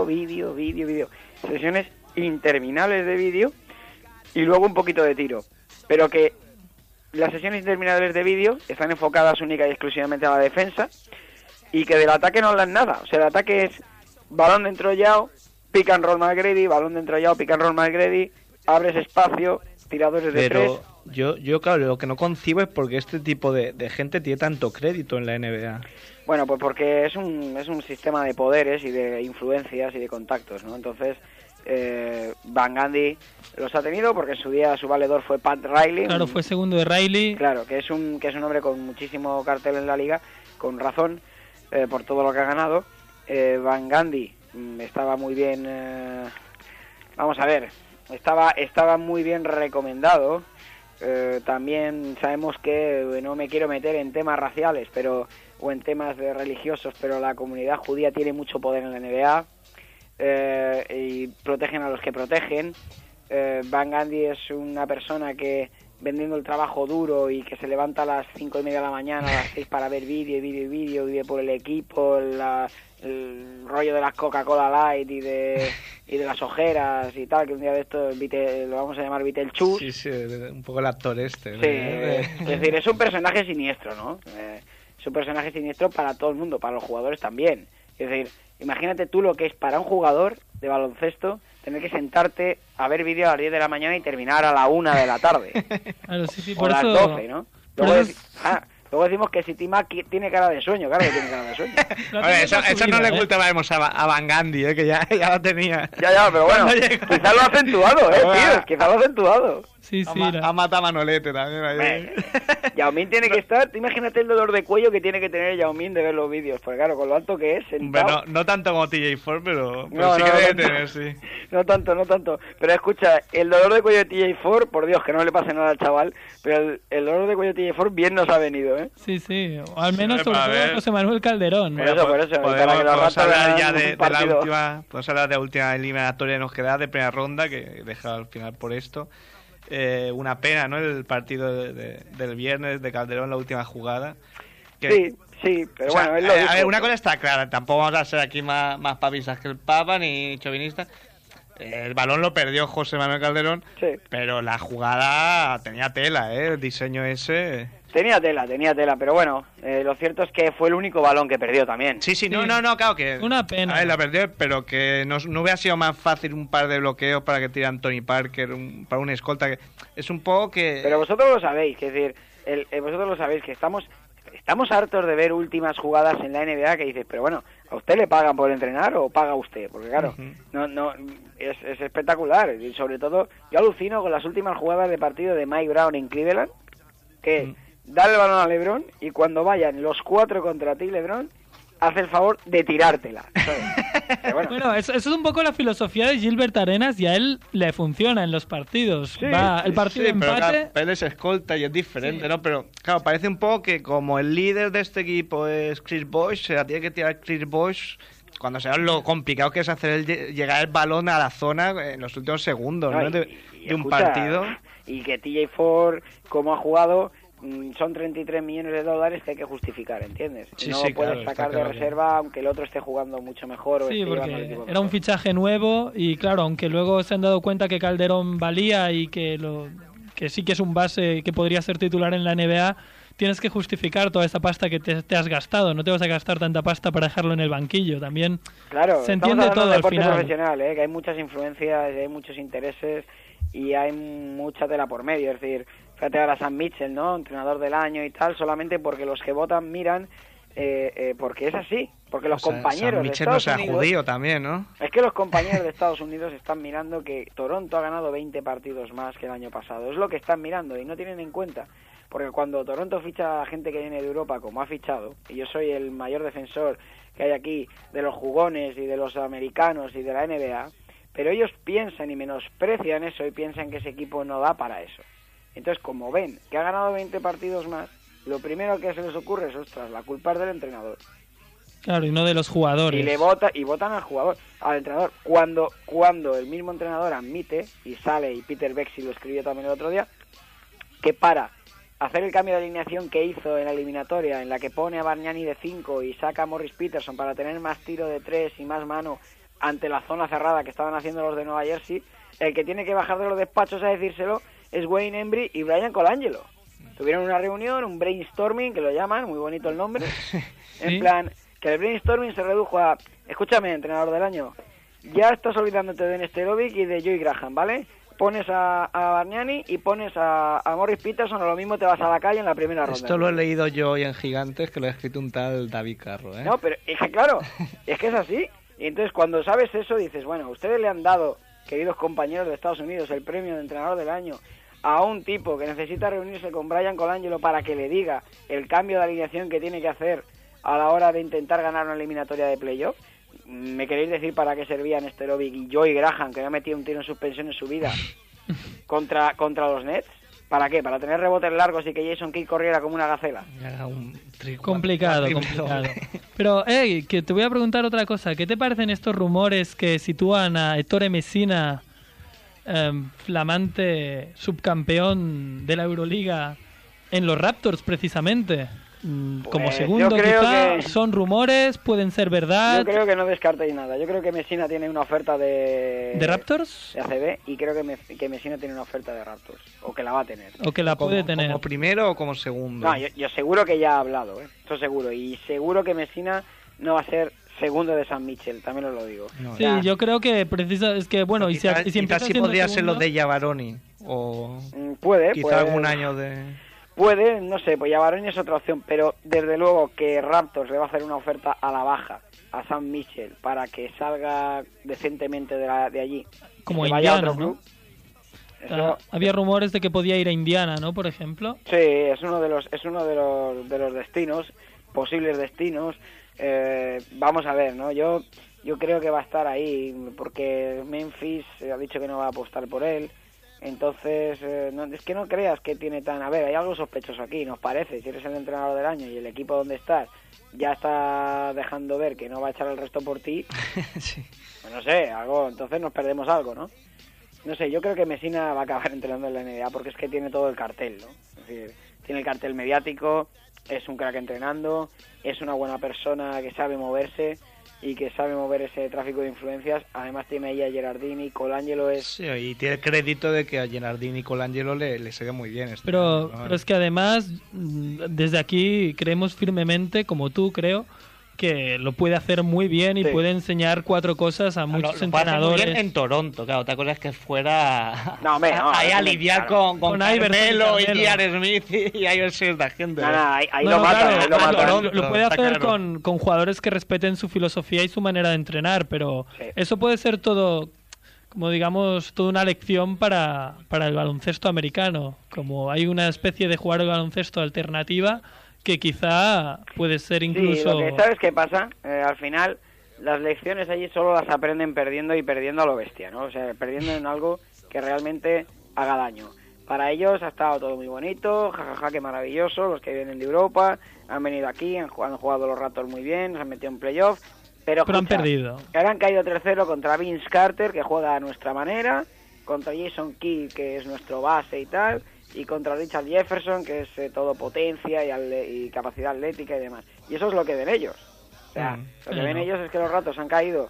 Sesiones interminables de vídeo y luego un poquito de tiro. Pero que las sesiones interminables de vídeo están enfocadas única y exclusivamente a la defensa y que del ataque no hablan nada. O sea, el ataque es balón dentro Yao, pick and roll McGrady, balón dentro Yao, pick and roll McGrady, abres espacio, tiradores de tres. Pero yo claro, lo que no concibo es porque este tipo de gente tiene tanto crédito en la NBA. Bueno, pues porque es un sistema de poderes y de influencias y de contactos, ¿no? Entonces, Van Gundy los ha tenido porque en su día su valedor fue Pat Riley. Claro, fue segundo de Riley. Claro, que es un hombre con muchísimo cartel en la liga, con razón, por todo lo que ha ganado. Van Gundy estaba muy bien, vamos a ver, estaba muy bien recomendado. También sabemos que no me quiero meter en temas raciales, o en temas religiosos, pero la comunidad judía tiene mucho poder en la NBA y protegen a los que protegen. Van Gundy es una persona que vendiendo el trabajo duro y que se levanta a las 5:30 de la mañana, a las 6 para ver vídeo, vive por el equipo, el rollo de las Coca-Cola Light y de las ojeras y tal, que un día de esto lo vamos a llamar Vitelchus. Sí, un poco el actor este. Sí, es decir, es un personaje siniestro, ¿no? Es un personaje siniestro para todo el mundo, para los jugadores también. Es decir, imagínate tú lo que es para un jugador de baloncesto tener que sentarte a ver vídeo a las 10 de la mañana y terminar a la 1 de la tarde. Claro, sí, O por las eso... 12, ¿no? por Luego, eso luego decimos que si Tim Mack tiene cara de sueño, claro que tiene cara de sueño. lo Oye, tiene eso, toda su eso no vida, le culpábamos a Van Gundy, que ya la tenía. Ya, pero bueno, Cuando llegó- quizá lo ha acentuado, Ahora- tío, quizá lo ha acentuado. Sí, sí. Ha matado a Manolete también. Ahí. Yao Ming tiene que estar... Tú imagínate el dolor de cuello que tiene que tener Yao Ming de ver los vídeos. Porque claro, con lo alto que es, sentado... Bueno, no tanto como TJ4, pero No, sí no, que debe no, tener, sí. No tanto. Pero escucha, el dolor de cuello de TJ4, por Dios, que no le pase nada al chaval, pero el dolor de cuello de TJ4 bien nos ha venido, ¿eh? Sí. O al menos Sí, sobre para todo ver. José Manuel Calderón. Por eso. Para que los Podemos hablar Raptors ya ganen de un partido. podemos hablar de la última eliminatoria que nos queda de primera ronda, que deja al final por esto. Una pena, ¿no? El partido del viernes de Calderón, la última jugada. Que, Sí, pero o sea, bueno, él lo dijo. a ver, una cosa está clara, tampoco vamos a ser aquí más papistas que el Papa ni chauvinistas. El balón lo perdió José Manuel Calderón, Sí. pero la jugada tenía tela, el diseño ese. Tenía tela, pero bueno, lo cierto es que fue el único balón que perdió también. Sí, no, claro que... Una pena. A ver, la perdió, pero que no hubiera sido más fácil un par de bloqueos para que tiran Tony Parker, para un escolta, que es un poco que... Pero vosotros lo sabéis, es decir, vosotros lo sabéis, que estamos hartos de ver últimas jugadas en la NBA que dices, pero bueno, ¿a usted le pagan por entrenar o paga usted? Porque claro, es espectacular. Y sobre todo, yo alucino con las últimas jugadas de partido de Mike Brown en Cleveland, que da el balón a LeBron y cuando vayan los 4 contra ti, LeBron, hace el favor de tirártela, ¿sabes? Bueno, eso es un poco la filosofía de Gilbert Arenas y a él le funciona en los partidos. Sí, El partido de pero empate... claro, él es escolta y es diferente, ¿no? Pero claro, parece un poco que como el líder de este equipo es Chris Bosh, se la tiene que tirar Chris Bosh cuando sea lo complicado que es hacer llegar el balón a la zona en los últimos segundos, ¿no? De un partido. Y que TJ Ford, como ha jugado... son 33 millones de dólares que hay que justificar, ¿entiendes? Sí, no sí, puedes claro, sacar está de claro. reserva aunque el otro esté jugando mucho mejor. Sí, porque equipo era un mejor. fichaje nuevo y claro, aunque luego se han dado cuenta que Calderón valía y que sí que es un base que podría ser titular en la NBA, tienes que justificar toda esa pasta que te has gastado. No te vas a gastar tanta pasta para dejarlo en el banquillo. También claro, se entiende todo de al deporte final. profesional, que hay muchas influencias, hay muchos intereses y hay mucha tela por medio. Es decir, fíjate ahora Sam Mitchell, ¿no? Entrenador del año y tal, solamente porque los que votan miran, porque es así, porque los compañeros Sam de Mitchell no Estados sea Unidos... judío también, ¿no? Es que los compañeros de Estados Unidos están mirando que Toronto ha ganado 20 partidos más que el año pasado. Es lo que están mirando y no tienen en cuenta. Porque cuando Toronto ficha a gente que viene de Europa, como ha fichado, y yo soy el mayor defensor que hay aquí de los jugones y de los americanos y de la NBA, pero ellos piensan y menosprecian eso y piensan que ese equipo no da para eso. Entonces, como ven que ha ganado 20 partidos más, lo primero que se les ocurre es, ostras, la culpa es del entrenador. Claro, y no de los jugadores. Y votan al jugador, al entrenador. Cuando el mismo entrenador admite, y sale, y Peter Bexy lo escribió también el otro día, que para hacer el cambio de alineación que hizo en la eliminatoria, en la que pone a Bargnani de 5 y saca a Morris Peterson para tener más tiro de 3 y más mano ante la zona cerrada que estaban haciendo los de Nueva Jersey, el que tiene que bajar de los despachos a decírselo es Wayne Embry y Brian Colangelo. Tuvieron una reunión, un brainstorming, que lo llaman, muy bonito el nombre, en plan, que el brainstorming se redujo a, escúchame, entrenador del año, ya estás olvidándote de Nesterovic y de Joey Graham, ¿vale? Pones a Bargnani y pones a Morris Peterson, o lo mismo te vas a la calle en la primera ronda. Esto lo he leído yo hoy en Gigantes, que lo ha escrito un tal David Carro, ¿eh? No, pero es que claro, es que es así. Y entonces cuando sabes eso dices, bueno, ustedes le han dado, queridos compañeros de Estados Unidos, el premio de entrenador del año a un tipo que necesita reunirse con Brian Colangelo para que le diga el cambio de alineación que tiene que hacer a la hora de intentar ganar una eliminatoria de playoff. ¿Me queréis decir para qué servían Nesterovic y Joey Graham, que no metía un tiro en suspensión en su vida, contra los Nets? ¿Para qué? ¿Para tener rebotes largos y que Jason Kidd corriera como una gacela? Complicado. Pero, que te voy a preguntar otra cosa. ¿Qué te parecen estos rumores que sitúan a Ettore Messina, flamante subcampeón de la Euroliga, en los Raptors precisamente? Como segundo, yo creo quizá. que... Son rumores, pueden ser verdad. Yo creo que no descartéis nada. Yo creo que Messina tiene una oferta de Raptors, de ACB, y creo que Messina tiene una oferta de Raptors, o que la va a tener, o que la puede tener. ¿Como primero o como segundo? No, yo seguro que ya ha hablado, eso seguro, y seguro que Messina no va a ser segundo de Sam Mitchell, también os lo digo. No, sí, yo creo que es que bueno, y si quizás sí podría ser los de Javaroni, o puede algún año de... Puede, no sé, pues Javaroni es otra opción, pero desde luego que Raptors le va a hacer una oferta a la baja a Sam Mitchell para que salga decentemente de allí, como que vaya a Indiana, otro club. Había rumores de que podía ir a Indiana, ¿no? Por ejemplo. Sí, es uno de los destinos, posibles destinos. Vamos a ver, ¿no? Yo creo que va a estar ahí, porque Memphis ha dicho que no va a apostar por él. Entonces, es que no creas que tiene tan... A ver, hay algo sospechoso aquí, nos parece. Si eres el entrenador del año y el equipo donde estás ya está dejando ver que no va a echar el resto por ti, Sí. pues no sé, algo, entonces nos perdemos algo, ¿no? No sé, yo creo que Messina va a acabar entrenando en la NBA porque es que tiene todo el cartel, ¿no? Es decir, tiene el cartel mediático, es un crack entrenando, es una buena persona que sabe moverse y que sabe mover ese tráfico de influencias. Además tiene ahí a Gerardini, Colangelo es... Sí, y tiene crédito de que a Gerardini y Colangelo le sigue muy bien. Pero es que además, desde aquí creemos firmemente, como tú creo, que lo puede hacer muy bien y puede enseñar 4 cosas a muchos entrenadores. Muy bien en Toronto, claro. Otra cosa es que fuera ahí a lidiar con Carmelo y J.R. Smith y Iverson, la gente. Ahí lo matan. Lo puede hacer con jugadores que respeten su filosofía y su manera de entrenar, pero eso puede ser todo, como digamos, toda una lección para el baloncesto americano. Como hay una especie de jugar el baloncesto alternativa que quizá puede ser incluso... Sí, lo que sabes qué pasa, al final las lecciones allí solo las aprenden perdiendo y perdiendo a lo bestia, ¿no? O sea, perdiendo en algo que realmente haga daño. Para ellos ha estado todo muy bonito, jajaja, qué maravilloso, los que vienen de Europa, han venido aquí, han jugado los Raptors muy bien, se han metido en playoff, pero han perdido. Ahora han caído 3-0 contra Vince Carter, que juega a nuestra manera, contra Jason Kidd, que es nuestro base y tal, y contra Richard Jefferson, que es todo potencia y capacidad atlética y demás. Y eso es lo que ven ellos. O sea, lo que ven ellos es que los Raptors han caído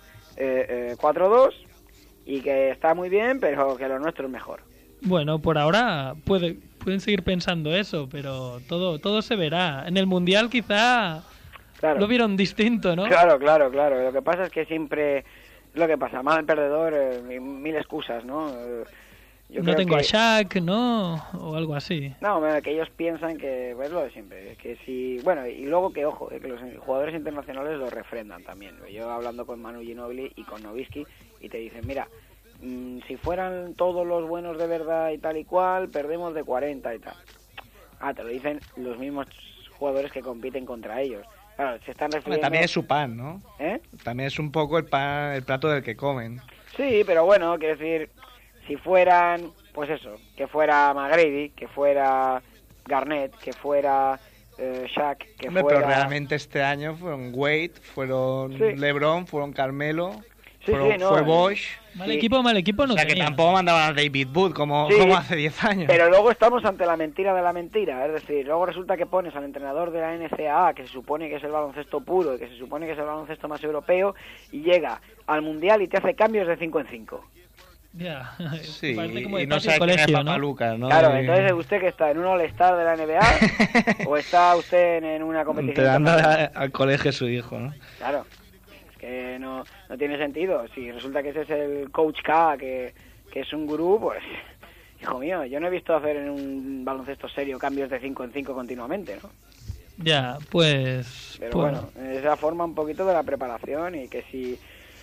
4-2 y que está muy bien, pero que lo nuestro es mejor. Bueno, por ahora pueden seguir pensando eso, pero todo se verá. En el Mundial quizá lo vieron distinto, ¿no? Claro. Lo que pasa es que siempre... Lo que pasa, mal perdedor, mil excusas, ¿no? Yo no tengo a Shaq, ¿no? O algo así. No, que ellos piensan que es lo de siempre, que si... Bueno, y luego que, ojo, que los jugadores internacionales lo refrendan también. Yo hablando con Manu Ginobili y con Nowitzki, y te dicen, mira, si fueran todos los buenos de verdad y tal y cual, perdemos de 40 y tal. Te lo dicen los mismos jugadores que compiten contra ellos. Claro, se están refiriendo... También es su pan, ¿no? También es un poco el plato del que comen. Sí, pero bueno, quiero decir... Si fueran, pues eso, que fuera McGrady, que fuera Garnett, que fuera Shaq, que fuera... Pero realmente este año fueron Wade, fueron LeBron, fueron Carmelo, fue Bosch... Mal equipo no. O sea, que tampoco mandaban a David Wood como hace 10 años. Pero luego estamos ante la mentira de la mentira. Es decir, luego resulta que pones al entrenador de la NCAA, que se supone que es el baloncesto puro, que se supone que es el baloncesto más europeo, y llega al Mundial y te hace cambios de 5 en 5. Ya, sí, como y no sabe colegio, quién es Papalucas, ¿no? Claro, entonces usted que está en un All-Star de la NBA o está usted en una competición... Te anda al colegio su hijo, ¿no? Claro, es que no tiene sentido. Si resulta que ese es el Coach K, que es un gurú, pues... Hijo mío, yo no he visto hacer en un baloncesto serio cambios de 5 en 5 continuamente, ¿no? Ya, pues... Pero bueno, esa forma un poquito de la preparación y que si...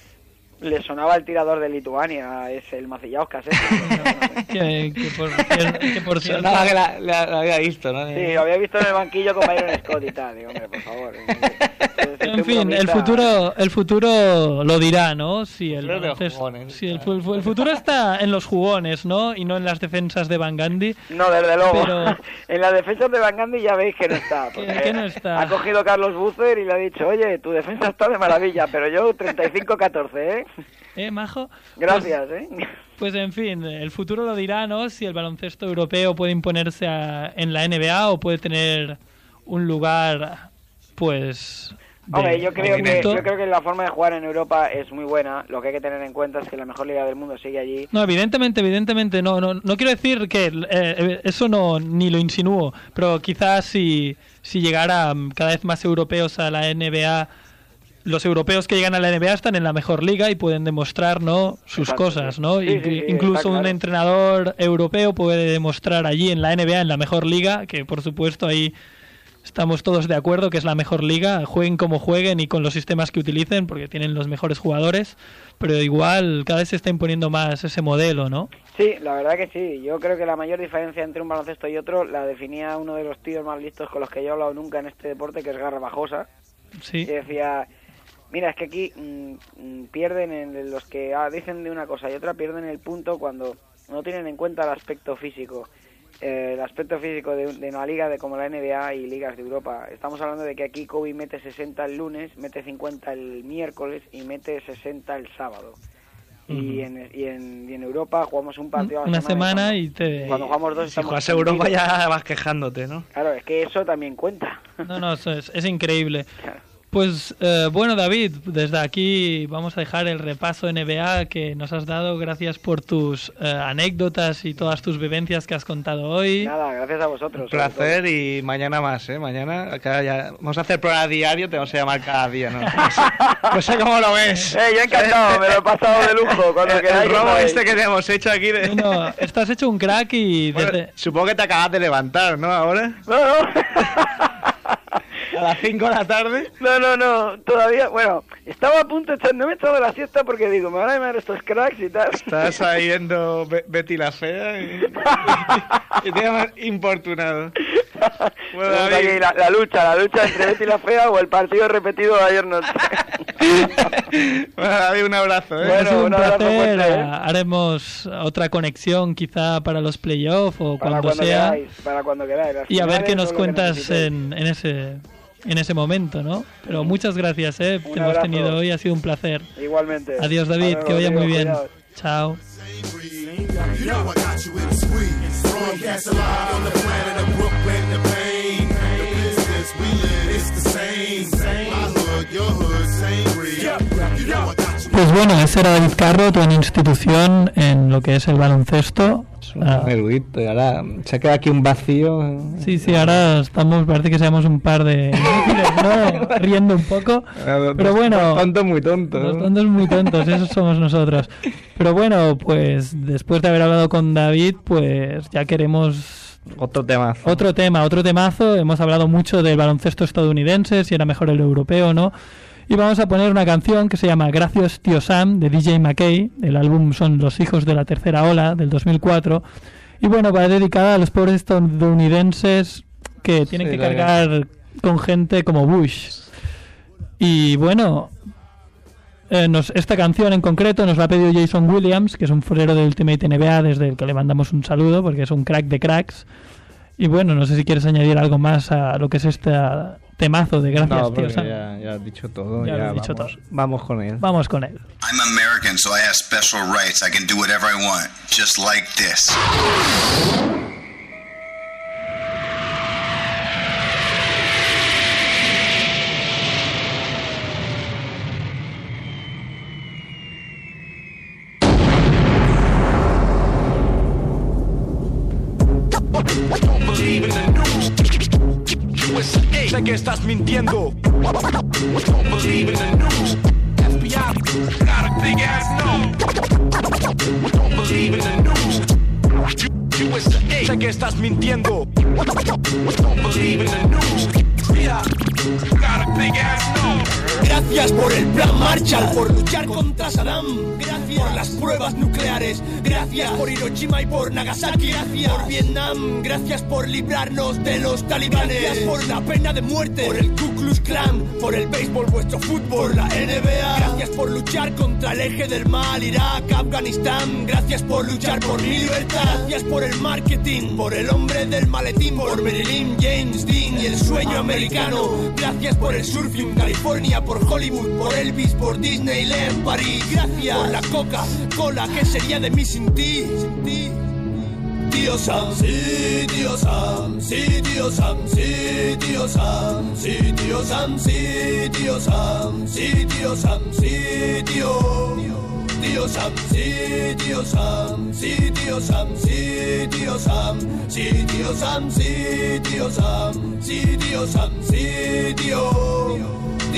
Le sonaba el tirador de Lituania, es el Macillauskas, que por cierto... Sonaba que la había visto, ¿no? Sí, lo había visto en el banquillo con Byron Scott y tal. Digo, hombre, por favor. En fin, el futuro lo dirá, ¿no? Si el futuro está en los jugones, ¿no? Y no en las defensas de Van Gundy. No, desde luego. Pero... En las defensas de Van Gundy ya veis que no está. Que no está. Ha cogido Carlos Boozer y le ha dicho, oye, tu defensa está de maravilla, pero yo 35-14, majo. Gracias, Pues en fin, el futuro lo dirá, ¿no? Si el baloncesto europeo puede imponerse en la NBA o puede tener un lugar, pues... Hombre, yo creo que la forma de jugar en Europa es muy buena. Lo que hay que tener en cuenta es que la mejor liga del mundo sigue allí. No, evidentemente, no quiero decir que eso ni lo insinúo, pero quizás si llegara cada vez más europeos a la NBA, los europeos que llegan a la NBA están en la mejor liga y pueden demostrar, ¿no?, sus cosas, ¿no? Sí, incluso un entrenador europeo puede demostrar allí en la NBA, en la mejor liga, que por supuesto ahí estamos todos de acuerdo que es la mejor liga, jueguen como jueguen y con los sistemas que utilicen, porque tienen los mejores jugadores, pero igual cada vez se está imponiendo más ese modelo, ¿no? Sí, la verdad que sí. Yo creo que la mayor diferencia entre un baloncesto y otro la definía uno de los tíos más listos con los que yo he hablado nunca en este deporte, que es Garbajosa. Sí. Que decía, mira, es que aquí pierden en los que dicen de una cosa y otra, pierden el punto cuando no tienen en cuenta el aspecto físico. El aspecto físico de una liga como la NBA y ligas de Europa. Estamos hablando de que aquí Kobe mete 60 el lunes, mete 50 el miércoles y mete 60 el sábado. Y en Europa jugamos un partido a la una semana y cuando jugamos dos si juegas Europa ya vas quejándote, ¿no? Claro, es que eso también cuenta. No, eso es increíble. Claro. Pues bueno, David, desde aquí vamos a dejar el repaso NBA que nos has dado. Gracias por tus anécdotas y todas tus vivencias que has contado hoy. Nada, gracias a vosotros. Un placer y mañana más, ¿eh? Mañana vamos a hacer programa diario, tenemos que llamar cada día, ¿no? No sé cómo lo ves. Yo encantado, me lo he pasado de lujo. Cuando queráis, el robo este que te hemos hecho aquí. No, estás hecho un crack y... Bueno, supongo que te acabas de levantar, ¿no? Ahora. No. A las 5 de la tarde. No, todavía, bueno, estaba a punto de no me he echado la siesta porque digo, me van a llamar estos cracks y tal. Estás ahí viendo Betty la Fea y te llaman importunado. Bueno, aquí la lucha entre Betty la Fea o el partido repetido de ayer noche. Bueno, David, un abrazo, ¿eh? Bueno, un placer, fuerte, ¿eh? Haremos otra conexión quizá para los playoffs o para cuando sea. Para cuando queráis. Y a ver qué nos cuentas en ese momento, ¿no? Pero muchas gracias, te hemos tenido hoy, ha sido un placer. Igualmente. Adiós, David, que vaya muy bien. Cuidado. Chao. Pues bueno, ese era David Carro, toda una institución en lo que es el baloncesto. Es un erudito, y ahora se queda aquí un vacío. Sí, ahora parece que seamos un par de inútiles, ¿no? Riendo un poco. Pero bueno, dos tontos muy tontos. Dos tontos muy tontos, esos somos nosotros. Pero bueno, pues después de haber hablado con David, pues ya queremos... Otro temazo. Otro temazo. Hemos hablado mucho del baloncesto estadounidense, si era mejor el europeo o no. Y vamos a poner una canción que se llama Gracias Tío Sam, de DJ McKay. El álbum son Los Hijos de la Tercera Ola, del 2004. Y bueno, va dedicada a los pobres estadounidenses que tienen que cargar con gente como Bush. Y bueno, esta canción en concreto nos la ha pedido Jason Williams, que es un forero de Ultimate NBA, desde el que le mandamos un saludo, porque es un crack de cracks. Y bueno, no sé si quieres añadir algo más a lo que es esta... temazo de Gracias, Tío Sam. Ya has dicho todo. Vamos con él. Vamos con él. I'm American, so I have special rights. I can do whatever I want, just like this. Don't believe in the news. Sé que estás mintiendo. Don't believe in the news. FBI got a big ass no. Don't believe in the news. USA. Sé que estás mintiendo. Don't believe in the news. FBI got a big ass no. Gracias por el plan Marshall, por luchar contra Saddam. Gracias por las pruebas nucleares. Gracias por Hiroshima y por Nagasaki. Gracias por Vietnam. Gracias por librarnos de los talibanes. Gracias por la pena de muerte, por el Ku Klux Klan, por el béisbol, vuestro fútbol, por la NBA. Gracias por luchar contra el eje del mal, Irak, Afganistán. Gracias por luchar por mi libertad. Gracias por el marketing, por el hombre del maletín, por Marilyn, James Dean y el sueño americano. Gracias por el surfing, California, por Hollywood, por Elvis, por Disneyland, París. Gracias por la Coca-Cola, ¿qué sería de mí sin ti? Tío Sam, sí, tío Sam, sí, tío Sam, sí, tío Sam, sí, tío Sam, sí, tío Sam, sí, tío Sam, sí, tío. Tío Sam, sí, tío Sam, sí, tío Sam, sí, tío Sam, sí, tío Sam, sí, tío Sam, sí, tío Sam, sí, tío.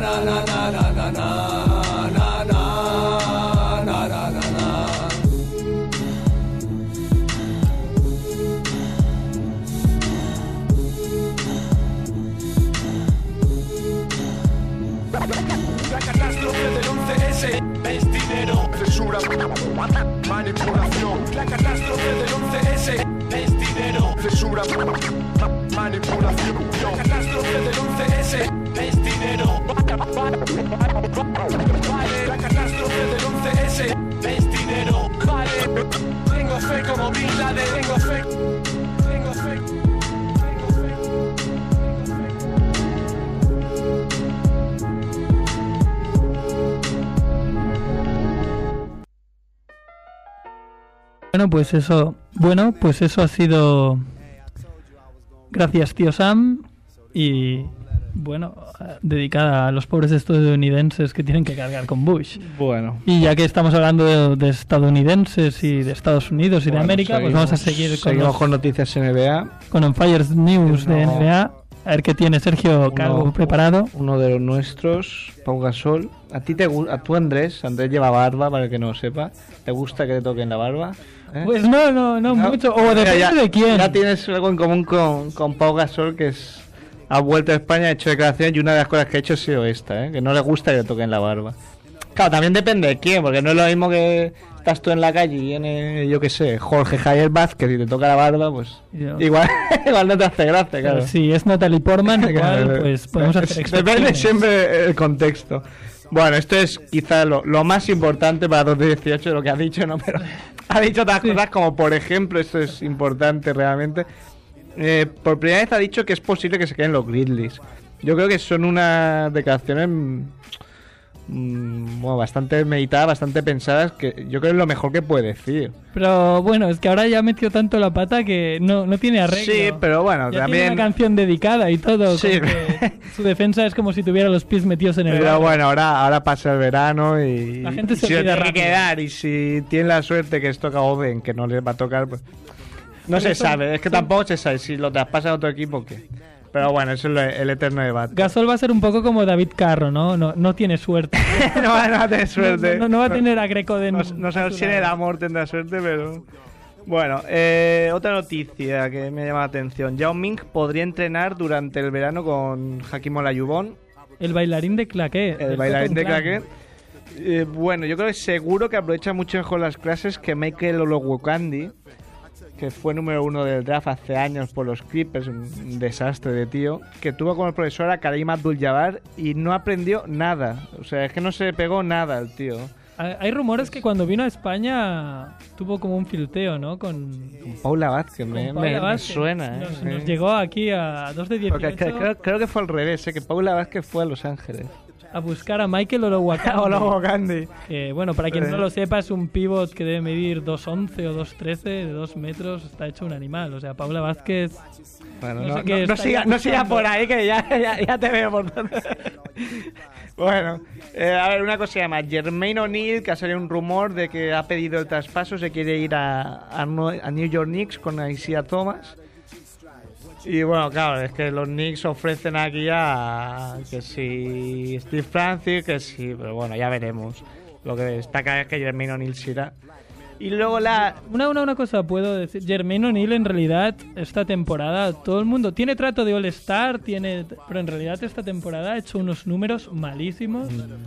La catástrofe del 11S es dinero, censura, manipulación. La catástrofe del 11S es dinero, censura, manipulación. La catástrofe del 11S es dinero. Vale, la catástrofe del 11S es dinero. Vale, tengo fe como Bin Laden, tengo fe. Tengo fe. Bueno, pues eso ha sido Gracias Tío Sam y bueno, dedicada a los pobres estadounidenses que tienen que cargar con Bush. Bueno. Y ya que estamos hablando de estadounidenses y de Estados Unidos y de América, pues vamos a seguir con noticias NBA. Con On Fire News de NBA. A ver qué tiene Sergio Calvo preparado. Uno de los nuestros, Pau Gasol. ¿A ti a tú Andrés lleva barba, para el que no lo sepa? ¿Te gusta que te toquen la barba? Pues no mucho, o depende de quién. Ya tienes algo en común con Pau Gasol, que ha vuelto a España, ha hecho declaraciones y una de las cosas que ha hecho ha sido esta, que no le gusta que le toquen la barba. Claro, también depende de quién, porque no es lo mismo que estás tú en la calle y viene, yo qué sé, Jorge Javier Vázquez y te toca la barba, pues igual no te hace gracia, claro. Pero si es Natalie Portman, igual pues podemos hacer excepciones. Depende siempre el contexto. Bueno, esto es quizá lo más importante para 2018 de lo que ha dicho, ¿no? Pero ha dicho otras cosas como, por ejemplo, esto es importante realmente. Por primera vez ha dicho que es posible que se queden los Grizzlies. Yo creo que son unas declaraciones bastante meditadas, bastante pensadas, que yo creo que es lo mejor que puede decir. Pero bueno, es que ahora ya ha metido tanto la pata que no tiene arreglo. Sí, pero bueno, ya también tiene una canción dedicada y todo. Sí. Su defensa es como si tuviera los pies metidos en el pero barro. bueno, ahora pasa el verano y la gente se si olvida tiene que rápido. quedar, y si tiene la suerte que les toca a Oden, que no les va a tocar, pues no pero se sabe. Es que tampoco se sabe si lo traspasan a otro equipo, ¿qué? Pero bueno, eso es el eterno debate. Gasol va a ser un poco como David Carro, ¿no? No tiene suerte. no va a tener suerte. No va a tener a Greco de... No sé si en el amor tendrá suerte, pero... Bueno, otra noticia que me llama la atención. Yao Ming podría entrenar durante el verano con Hakim Olajuwon. El bailarín de claqué. El bailarín de claqué. Bueno, yo creo que seguro que aprovecha mucho mejor las clases que Michael Olowokandi, que fue número 1 del draft hace años por los Clippers, un desastre de tío, que tuvo como profesor a Kareem Abdul-Jabbar y no aprendió nada. O sea, es que no se le pegó nada al tío. Hay rumores que cuando vino a España tuvo como un filteo, ¿no? Con Paula Vázquez, me suena. Nos llegó aquí a 2 de 18. Porque creo que fue al revés, que Paula Vázquez fue a Los Ángeles. a buscar a Michael Olowokandi. Olowokandi. Que, bueno, para quien no lo sepa, es un pívot que debe medir 2'11 o 2'13, de 2 metros. Está hecho un animal. O sea, Paula Vázquez... Bueno, no siga por ahí, que ya te veo por donde. Bueno, a ver, una cosa se llama Jermaine O'Neal, que ha salido un rumor de que ha pedido el traspaso, se quiere ir a New York Knicks con Isaiah Thomas. Y bueno, claro, es que los Knicks ofrecen aquí a que si Steve Francis, que sí, pero bueno, ya veremos. Lo que destaca es que Jermaine O'Neal se irá. Y luego una cosa puedo decir. Jermaine O'Neal, en realidad, esta temporada, todo el mundo tiene trato de All-Star, pero en realidad esta temporada ha hecho unos números malísimos.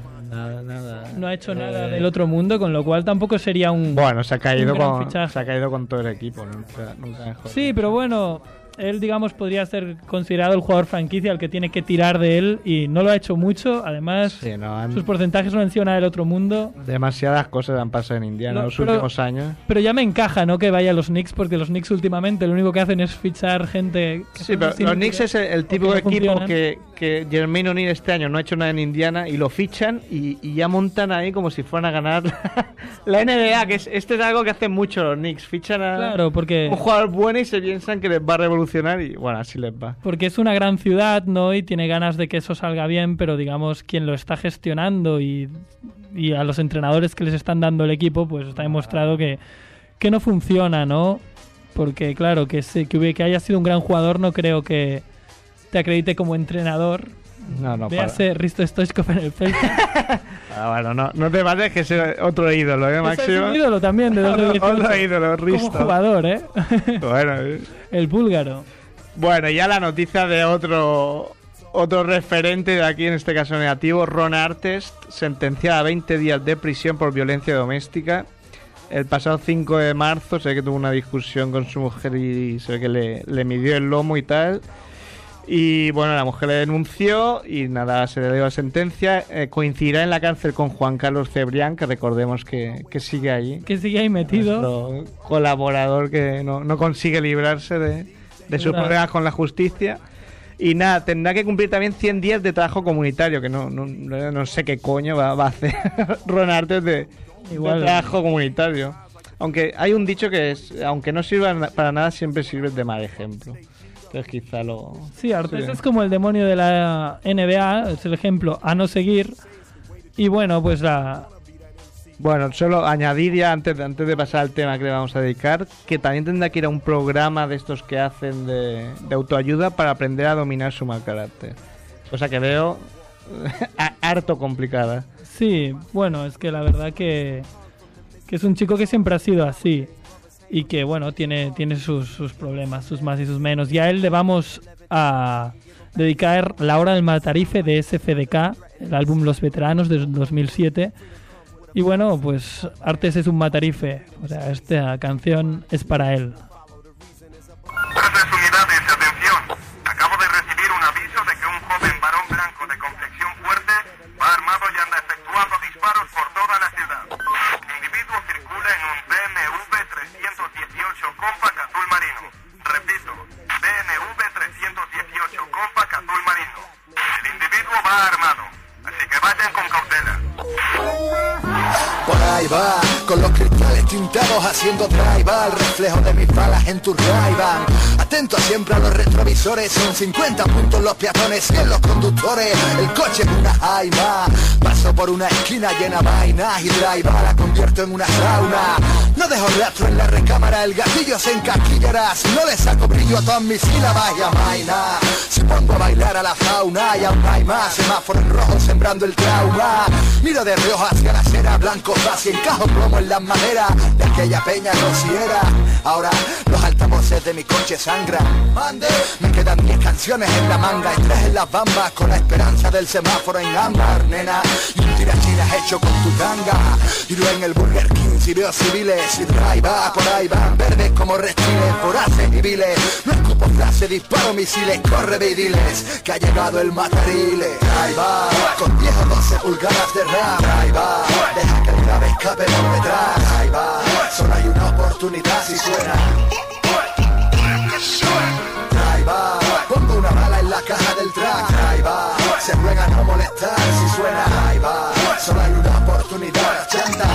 Nada. No ha hecho nada del otro mundo, con lo cual tampoco sería un... Bueno, se ha caído con todo el equipo. Nunca mejor. Sí, pero bueno... Él, digamos, podría ser considerado el jugador franquicia al que tiene que tirar de él y no lo ha hecho mucho. Además, sus porcentajes no han sido nada del otro mundo. Demasiadas cosas han pasado en Indiana los últimos años. Pero ya me encaja, ¿no?, que vaya a los Knicks, porque los Knicks últimamente lo único que hacen es fichar gente... Sí, pero los Knicks es el típico de equipo que Jermaine O'Neal este año no ha hecho nada en Indiana y lo fichan y ya montan ahí como si fueran a ganar la NBA, que es algo que hacen mucho los Knicks. Fichan a un jugador bueno y se piensan que les va a revolucionar y bueno, así les va. Porque es una gran ciudad, ¿no? Y tiene ganas de que eso salga bien, pero digamos, quien lo está gestionando y a los entrenadores que les están dando el equipo, pues está demostrado que no funciona, ¿no? Porque claro, que haya sido un gran jugador no creo que te acredite como entrenador. No, véase Risto Stoichkov en el Celtic. Bueno, no te pases que es otro ídolo, Máximo? Es un ídolo también de 2018. Otro ídolo, Risto. Como jugador, Bueno. El búlgaro. Bueno, ya la noticia de otro referente de aquí, en este caso negativo, Ron Artest, sentenciado a 20 días de prisión por violencia doméstica. El pasado 5 de marzo se ve que tuvo una discusión con su mujer y se ve que le midió el lomo y tal. Y bueno, la mujer le denunció y nada, se le dio la sentencia. Coincidirá en la cárcel con Juan Carlos Cebrián, que recordemos que sigue allí. Que sigue ahí metido. Nuestro colaborador que no consigue librarse de sus problemas con la justicia. Y nada, tendrá que cumplir también 100 días de trabajo comunitario, que no sé qué coño va a hacer Ron Artest de trabajo comunitario. Aunque hay un dicho que es, aunque no sirva para nada, siempre sirve de mal ejemplo. Entonces quizá Sí, Artest es como el demonio de la NBA, es el ejemplo a no seguir. Y bueno, pues Bueno, solo añadir ya, antes de pasar al tema que le vamos a dedicar, que también tendrá que ir a un programa de estos que hacen de autoayuda para aprender a dominar su mal carácter. Cosa que veo harto complicada. Sí, bueno, es que la verdad que es un chico que siempre ha sido así. Y que, bueno, tiene sus problemas, sus más y sus menos. Y a él le vamos a dedicar La Hora del Matarife de SFDK, el álbum Los Veteranos de 2007. Y bueno, pues Artest es un matarife. O sea, esta canción es para él. Fuerzas unidades, atención. Acabo de recibir un aviso de que un joven varón blanco de complexión fuerte va armado y anda efectuando disparos por toda la ciudad. El individuo circula en un BMW 318 Compact azul marino. Repito, BMW 318 Compact azul marino. El individuo va armado, así que vayan con cautela. Por ahí va, con los cristales tintados haciendo drive, el reflejo de mis balas en tu Ray-Ban. Atento siempre a los retrovisores, son 50 puntos los peatones y en los conductores. El coche es una jaima, paso por una esquina llena de vainas y drive la convierto en una sauna. No dejo rastro en la recámara, el gatillo se encasquillará si no le saco brillo a todas mis sílabas y amaina. Si pongo a bailar a la fauna y aún hay más, semáforo en rojo sembrando el trauma. Miro de reojo hacia la acera, blanco fácil, encajo plomo en las maderas de aquella peña rociera. Ahora los altavoces de mi coche sangran. Mande, me quedan 10 canciones en la manga y 3 en las bambas, con la esperanza del semáforo en ámbar, nena. Y un tirachinas hecho con tu tanga. Giro en el Burger King si veo civiles y drive va, por ahí van verdes como reptiles, voraces y viles. No escupo frase, disparo misiles, corre ve y diles que ha llegado el matarile. Drive va, con 10 o 12 pulgadas de RAM. Drive va, deja que el grave escape por detrás. Drive va, solo hay una oportunidad si suena. Drive va, pongo una bala en la caja del track. Drive va, se Se juega a no molestar si suena. Ahí va, solo hay una oportunidad, chanta.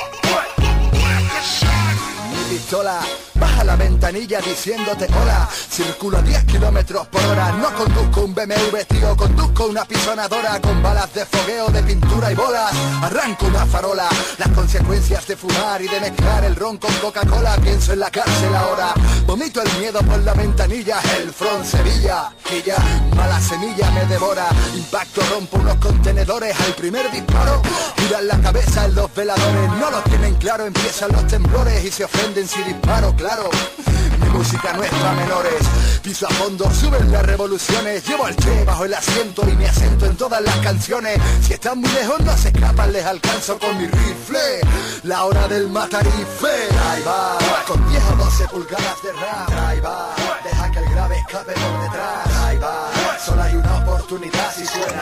Mi pistola baja la ventanilla diciéndote hola. Circulo a 10 kilómetros por hora. No conduzco un BMW, tío, conduzco una pisonadora con balas de fogueo, de pintura y bolas. Arranco una farola. Las consecuencias de fumar y de mezclar el ron con Coca-Cola. Pienso en la cárcel ahora. Vomito el miedo por la ventanilla. El front Sevilla, que ya mala semilla me devora. Impacto, rompo unos contenedores al primer disparo. Giran la cabeza en los veladores. No lo tienen claro, empiezan los temblores y se ofenden si disparo, claro. Mi música no es para menores. Piso a fondo, suben las revoluciones. Llevo al Che bajo el asiento y me acento en todas las canciones. Si están muy lejos no se escapan, les alcanzo con mi rifle. La hora del matarife. Ahí va, con 10 o 12 pulgadas de rap. Ahí va, deja que el grave escape por detrás. Ahí va, solo hay una oportunidad si suena.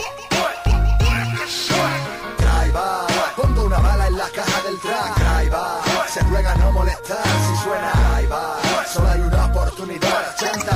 Ahí va, pongo una bala en la caja del track. Ahí va, se juega a no molestar si suena. Ahí va, solo hay una oportunidad, chanta.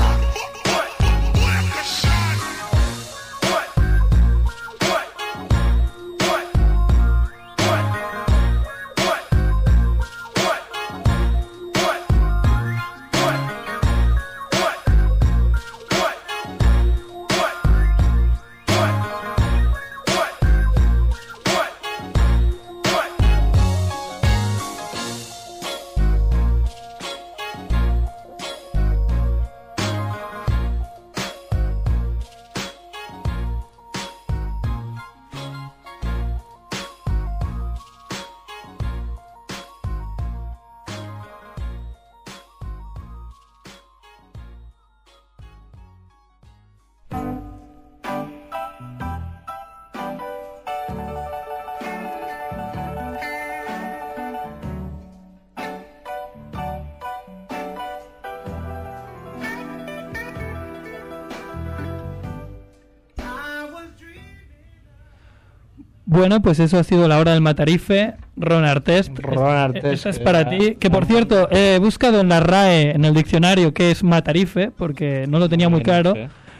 Bueno, pues eso ha sido la hora del matarife. Ron Artest. Esa es para ti. Que por cierto, he buscado en la RAE, en el diccionario, qué es matarife, porque no lo tenía muy claro.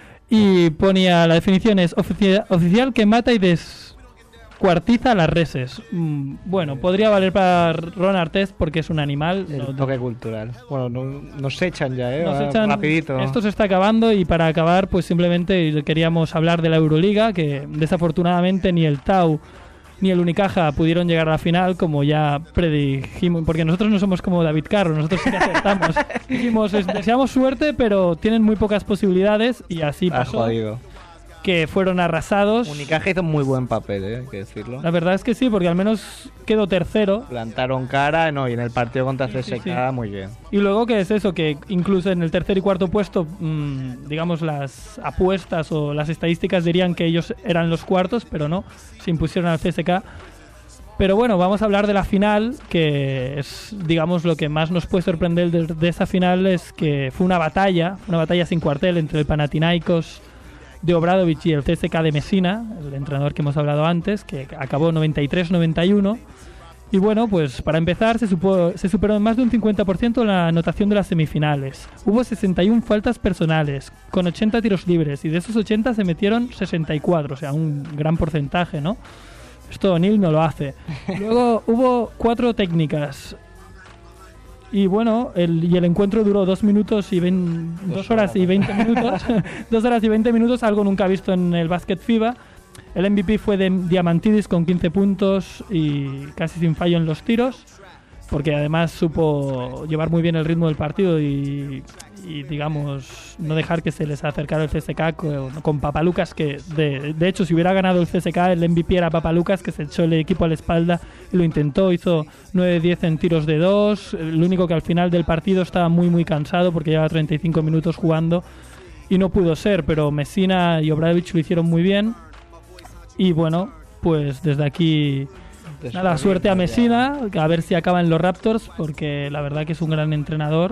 Y ponía, la definición es oficial que mata y descuartiza a las reses. Bueno, podría valer para Ron Artest porque es un animal. El toque cultural. Bueno, nos echan ya, Nos echan, rapidito. Esto se está acabando y para acabar, pues simplemente queríamos hablar de la Euroliga, que desafortunadamente ni el Tau ni el Unicaja pudieron llegar a la final, como ya predijimos, porque nosotros no somos como David Carro, nosotros sí que acertamos. Dijimos, deseamos suerte, pero tienen muy pocas posibilidades y así pasó. Jodido. Que fueron arrasados. Unicaja hizo muy buen papel, hay que decirlo. La verdad es que sí, porque al menos quedó tercero. Plantaron cara, y en el partido contra CSKA sí. Muy bien. Y luego que es eso, que incluso en el tercer y cuarto puesto, digamos, las apuestas o las estadísticas dirían que ellos eran los cuartos, pero no, se impusieron al CSKA. Pero bueno, vamos a hablar de la final, que es, digamos, lo que más nos puede sorprender de esa final es que fue una batalla sin cuartel entre el Panathinaikos de Obradovic y el CSKA de Messina, el entrenador que hemos hablado antes, que acabó 93-91. Y bueno, pues para empezar se superó en más de un 50% la anotación de las semifinales. Hubo 61 faltas personales, con 80 tiros libres, y de esos 80 se metieron 64, o sea, un gran porcentaje, ¿no? Esto O'Neal no lo hace. Luego hubo 4 técnicas. Y bueno, el encuentro duró 2 horas y 20 minutos. 2 horas y 20 minutos, algo nunca visto en el básquet FIBA. El MVP fue de Diamantidis con 15 puntos y casi sin fallo en los tiros, porque además supo llevar muy bien el ritmo del partido y digamos, no dejar que se les acercara el CSKA con Papalukas, que de hecho si hubiera ganado el CSKA, el MVP era Papalukas, que se echó el equipo a la espalda y lo intentó, hizo 9-10 en tiros de 2, el único que al final del partido estaba muy muy cansado porque llevaba 35 minutos jugando y no pudo ser, pero Messina y Obradovic lo hicieron muy bien. Y bueno, pues desde aquí nada, suerte a Messina, a ver si acaba en los Raptors, porque la verdad que es un gran entrenador.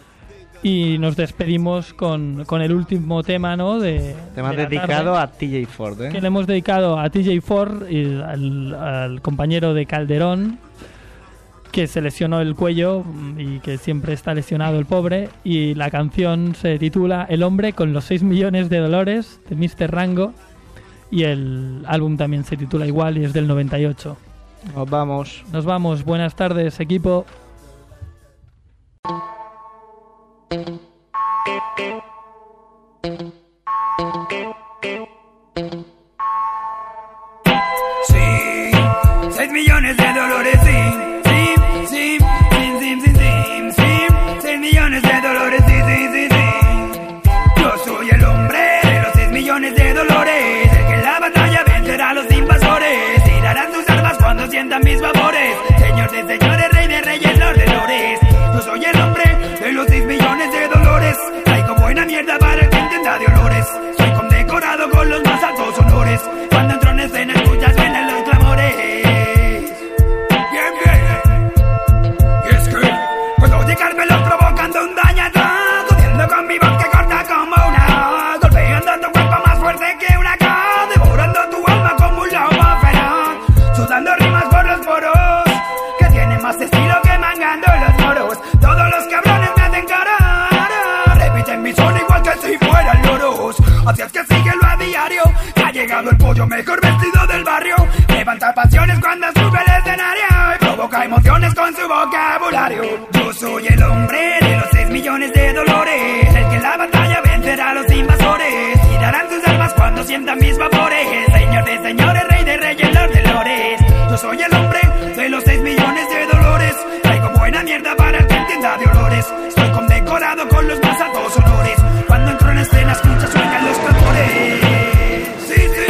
Y nos despedimos con el último tema, ¿no? Tema dedicado a TJ Ford, ¿eh? Que le hemos dedicado a TJ Ford, y al compañero de Calderón, que se lesionó el cuello y que siempre está lesionado el pobre. Y la canción se titula El hombre con los 6 millones de dolores, de Mr. Rango. y el álbum también se titula igual y es del 98. Nos vamos. Nos vamos. Buenas tardes, equipo. Sí, 6 millones de dolores, sí, sí, sí, sí, sí, sí, sí, 6 millones de dolores, sí, sí, sí, sí. Yo soy el hombre de los 6 millones de dolores, el que en la batalla vencerá a los invasores, tirarán sus armas cuando sientan mis vapores, señor de señores, rey de reyes, lord de lores. Yo soy el hombre de los 6 millones de dolores, traigo buena mierda para el que entienda de olores, soy condecorado con los más altos honores, cuando entro en escena escuchas suenan los clamores. Bien, bien. Y es que puedo llegármelo provocando un daño atrás, jodiendo con mi voz que corta como una, golpeando tu cuerpo más fuerte que una K, devorando tu alma como un lobo feroz, sudando rimas por los poros, que tienen más estilo que mangando los moros. Todos los cabrones me hacen cara, repiten mi son igual que si fueran loros. Así es que síguelo a diario, que ha llegado el pollo mejor vestido del barrio, levanta pasiones cuando sube el escenario y provoca emociones con su vocabulario. Yo soy el hombre de los 6 millones de dolores, el que en la batalla vencerá a los invasores, tirarán sus armas cuando sientan mis vapores, señor de señores, rey de reyes, lord de lores. Yo soy el hombre de los 6 millones de dolores, traigo buena mierda para el que entienda de olores, estoy condecorado con los más altos honores, cuando entro en escena escucha suenan los tambores. Sí, sí,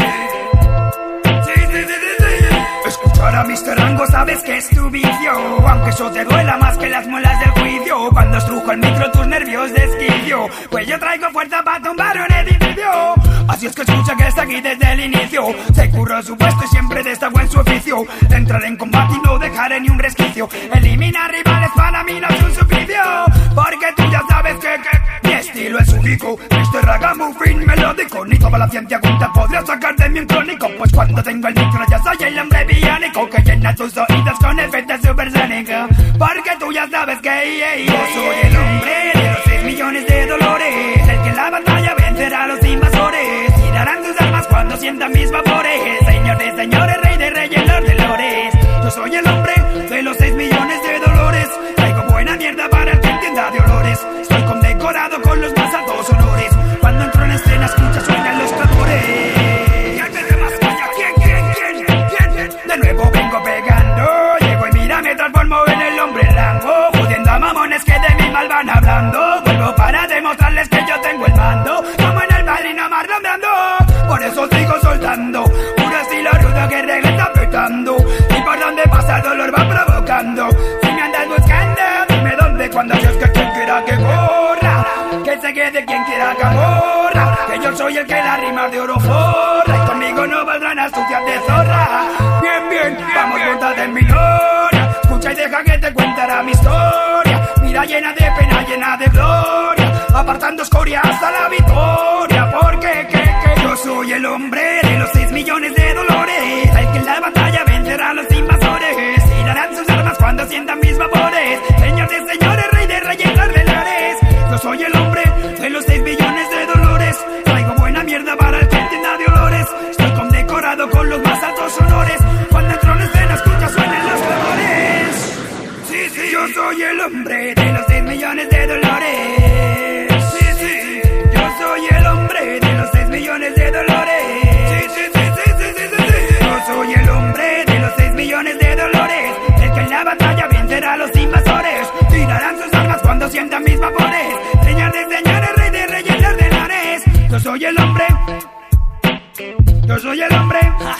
sí, sí, sí, sí, sí. Escuchar a Mr. Rango sabes que es tu vicio, aunque eso te duela más que las muelas del juicio, cuando estrujo el micro tus nervios desquicio, pues yo traigo fuerza para tumbar un edificio. Así es que escucha que está aquí desde el inicio, se curró su puesto y siempre destacó en su oficio, entraré en combate y no dejaré ni un resquicio, eliminar rivales para mí no es un suplicio, porque tú ya sabes que mi estilo es único, Mr. Ragamuffin melódico, ni toda la ciencia junta podría sacar de mi crónico, pues cuando tengo el micro ya soy el hombre biónico, que llena tus oídos con efectos supersónicos, porque tú ya sabes que yo soy el hombre de los 6 millones de dolores, el que en la batalla vencerá a los invasores, tirarán sus armas cuando sientan mis vapores, señor de señores, rey de reyes, lord de lores. Yo soy el hombre de los 6 millones de dolores, traigo buena mierda para el que entienda de olores, estoy condecorado con los más altos honores, cuando entro en escena escucha suenan los tambores. ¿Quién tiene más caña? ¿Quién? De nuevo vengo pegando, llego y mira me transformo en el hombre rango, jodiendo a mamones que de mí mal van hablando, vuelvo para demostrarles que yo tengo el mando, como en el Padrino Marlon Brando, por eso sigo soltando, puro estilo rudo que regresa petando, y por donde pasa el dolor va provocando, si me andas buscando, dime dónde, cuando, si es que quien quiera que corra, que se quede quien quiera que corra, que yo soy el que la rima de oro forra, y conmigo no valdrán astucias de zorra. Bien, bien, vamos juntas en mi gloria, escucha y deja que te cuentará mi historia, mira llena de pena, llena de gloria, apartando escoria hasta la victoria, porque yo soy el hombre de los 6 millones de dolores, el que en la batalla vencerá a los invasores, tirarán sus armas cuando sientan mis vapores, señor de señores, rey de reyes, lord de lores. Yo soy el hombre de los 6 millones de dolores, traigo buena mierda para el que entienda de olores, estoy condecorado con los más altos honores, cuando entro en escena escucha suenan los clamores. Sí, sí, yo soy el hombre de los 6 millones de dolores. Sí, sí, yo soy el hombre de los 6 millones de dolores. Sí, sí, sí, sí, sí, sí, sí, sí. Yo soy el hombre de los 6 millones de dolores, el que en la batalla vencerá a los invasores, tirarán sus armas cuando sientan mis vapores, señor de señores, rey de reyes, lord de lores. Yo soy el hombre, yo soy el hombre,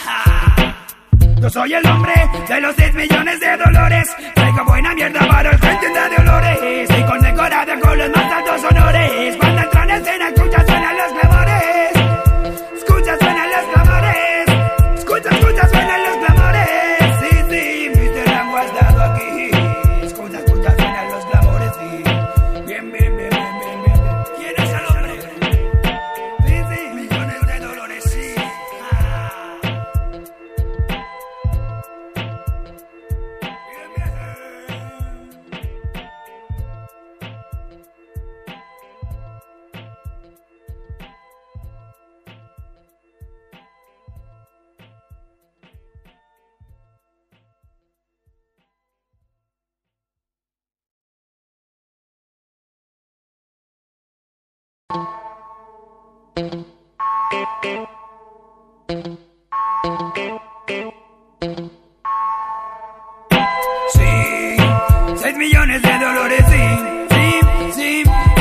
yo soy el hombre de los 6 millones de dolores, traigo buena mierda para el que entienda de olores, soy condecorado con los más altos honores, cuando entro en escena escucha suenan los clamores, escucha suenan los clamores, escucha suenan los clamores, sí, sí, Mr. Rango ha estado aquí, escucha suenan los clamores, sí, bien, bien, bien, bien, bien, bien, ¿quién es el hombre? Sí, sí, millones de dolores, sí. Sí, 6 millones de dólares, sí,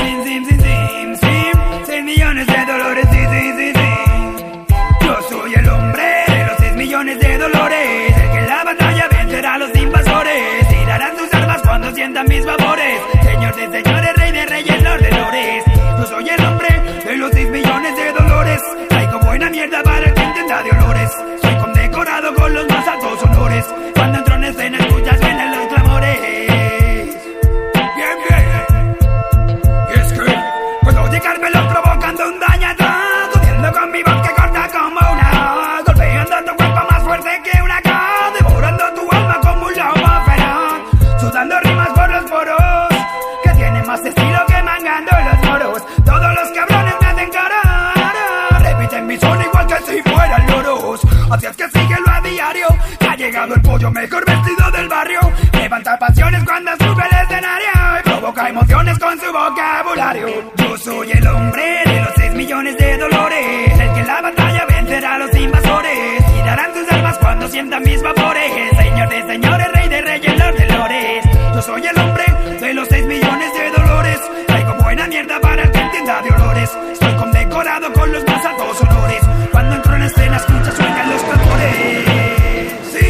6 millones de dólares, sí. Yo soy el hombre de los 6 millones de dolores, el que en la batalla vencerá a los invasores, tirarán sus armas cuando sientan mis vapores. Señor de señores, rey de reyes, lord de lores. Yo soy el hombre de los 6 millones de dolores, traigo buena mierda para el que entienda de olores. Soy condecorado con los más altos honores, cuando entro en escena escuchas suenan los clamores. Bien. Y es que puedo llegármelo provocando un daño atrás, jodiendo con mi voz que corta como una, golpeando tu cuerpo más fuerte que una K, devorando tu alma como un lobo feroz, sudando rimas por los poros, que tienen más estilo que mangando los moros. Todos los cabrones me hacen cara, repiten mi son igual que si fueran loros. Así es que síguelo a diario, que ha llegado el pollo mejor vestido del barrio. Levanta pasiones cuando sube el escenario y provoca emociones con su vocabulario. Yo soy el hombre de los 6 millones de dolores, el que en la batalla vencerá a los invasores, girarán sus armas cuando sientan mis vapores. Señor de señores, rey de reyes, lord de lores. Yo soy el hombre de los 6 millones de dolores, traigo buena mierda para el que entienda de olores. Estoy condecorado con los más altos honores, cuando entro en escena escucha suenan los tambores. Sí.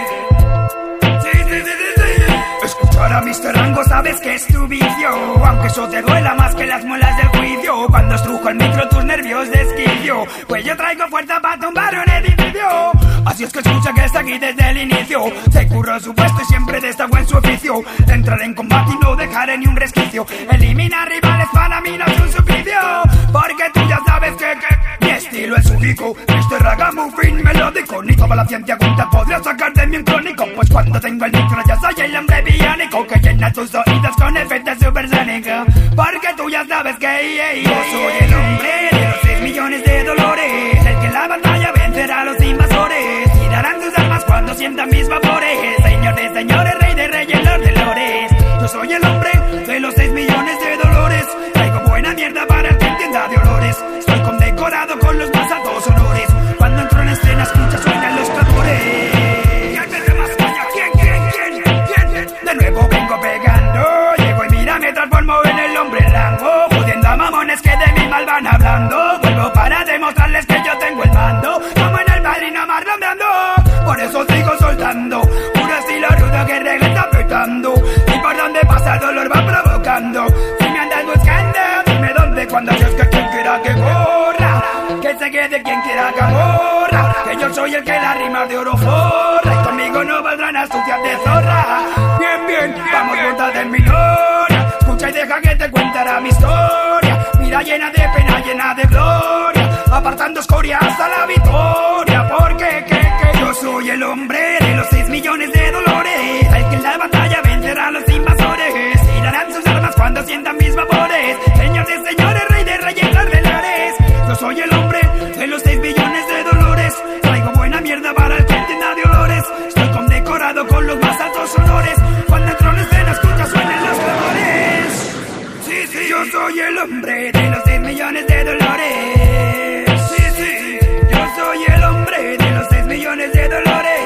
Escuchar a Mr. Rango sabes que es tu vicio, aunque eso te duela más que las muelas del juicio. Cuando estrujo el micro tus nervios desquicio, pues yo traigo fuerza para tumbar un edificio. Así es que escucha que está aquí desde el inicio, se curró su puesto y siempre destacó en su oficio. Entraré en combate y no dejaré ni un resquicio, eliminar rivales para mí no es un suplicio, porque tú ya sabes que mi estilo es único. Mr. Ragamuffin melódico, ni toda la ciencia junta podría sacar de mí un crónico, pues cuando tengo el micro ya soy el hombre biónico que llena tus oídos con efectos supersónicos, porque tú ya sabes que yo soy el hombre de los 6 millones de dolores, el que en la batalla vencerá a los invasores, tirarán sus armas cuando sientan mis vapores. Señor de señores, rey de reyes, lord de lores. Yo soy el hombre de los 6 millones de dolores, traigo buena mierda para el que entienda de olores. Estoy condecorado con los más altos honores, cuando entro en escena escucha suenan los tambores. De nuevo vengo pegando, llego y mira me transformo en el hombre rango, jodiendo a mamones que de mí mal van hablando. Vuelvo para demostrarles que yo tengo el mando, como en el Padrino Marlon Brando. Por eso sigo soltando puro estilo rudo que regresa apretando, y por donde pasa el dolor va provocando. Si me andas buscando, dime dónde, cuando, si es que quien quiera que corra, que se quede quien quiera que corra, que yo soy el que la rima de oro forra, y conmigo no valdrán astucias de zorra. Bien, vamos juntas de mi gloria, escucha y deja que te cuentará mi historia, mira llena de pena, llena de gloria, apartando escoria hasta la victoria, porque yo soy el hombre de los 6 millones de dolores, el que en la batalla vencerá a los invasores, tirarán sus armas cuando sientan mis vapores. Señor de señores, rey de reyes, lord de lores. Yo soy el hombre de los 6 millones de dolores, traigo buena mierda para el que entienda de olores. Estoy condecorado con los más altos honores, cuando entro en escena escucha suenan los clamores. Sí, yo soy el hombre de los 6 millones de dolores. Sí, yo soy el hombre de los 6 millones de dolores.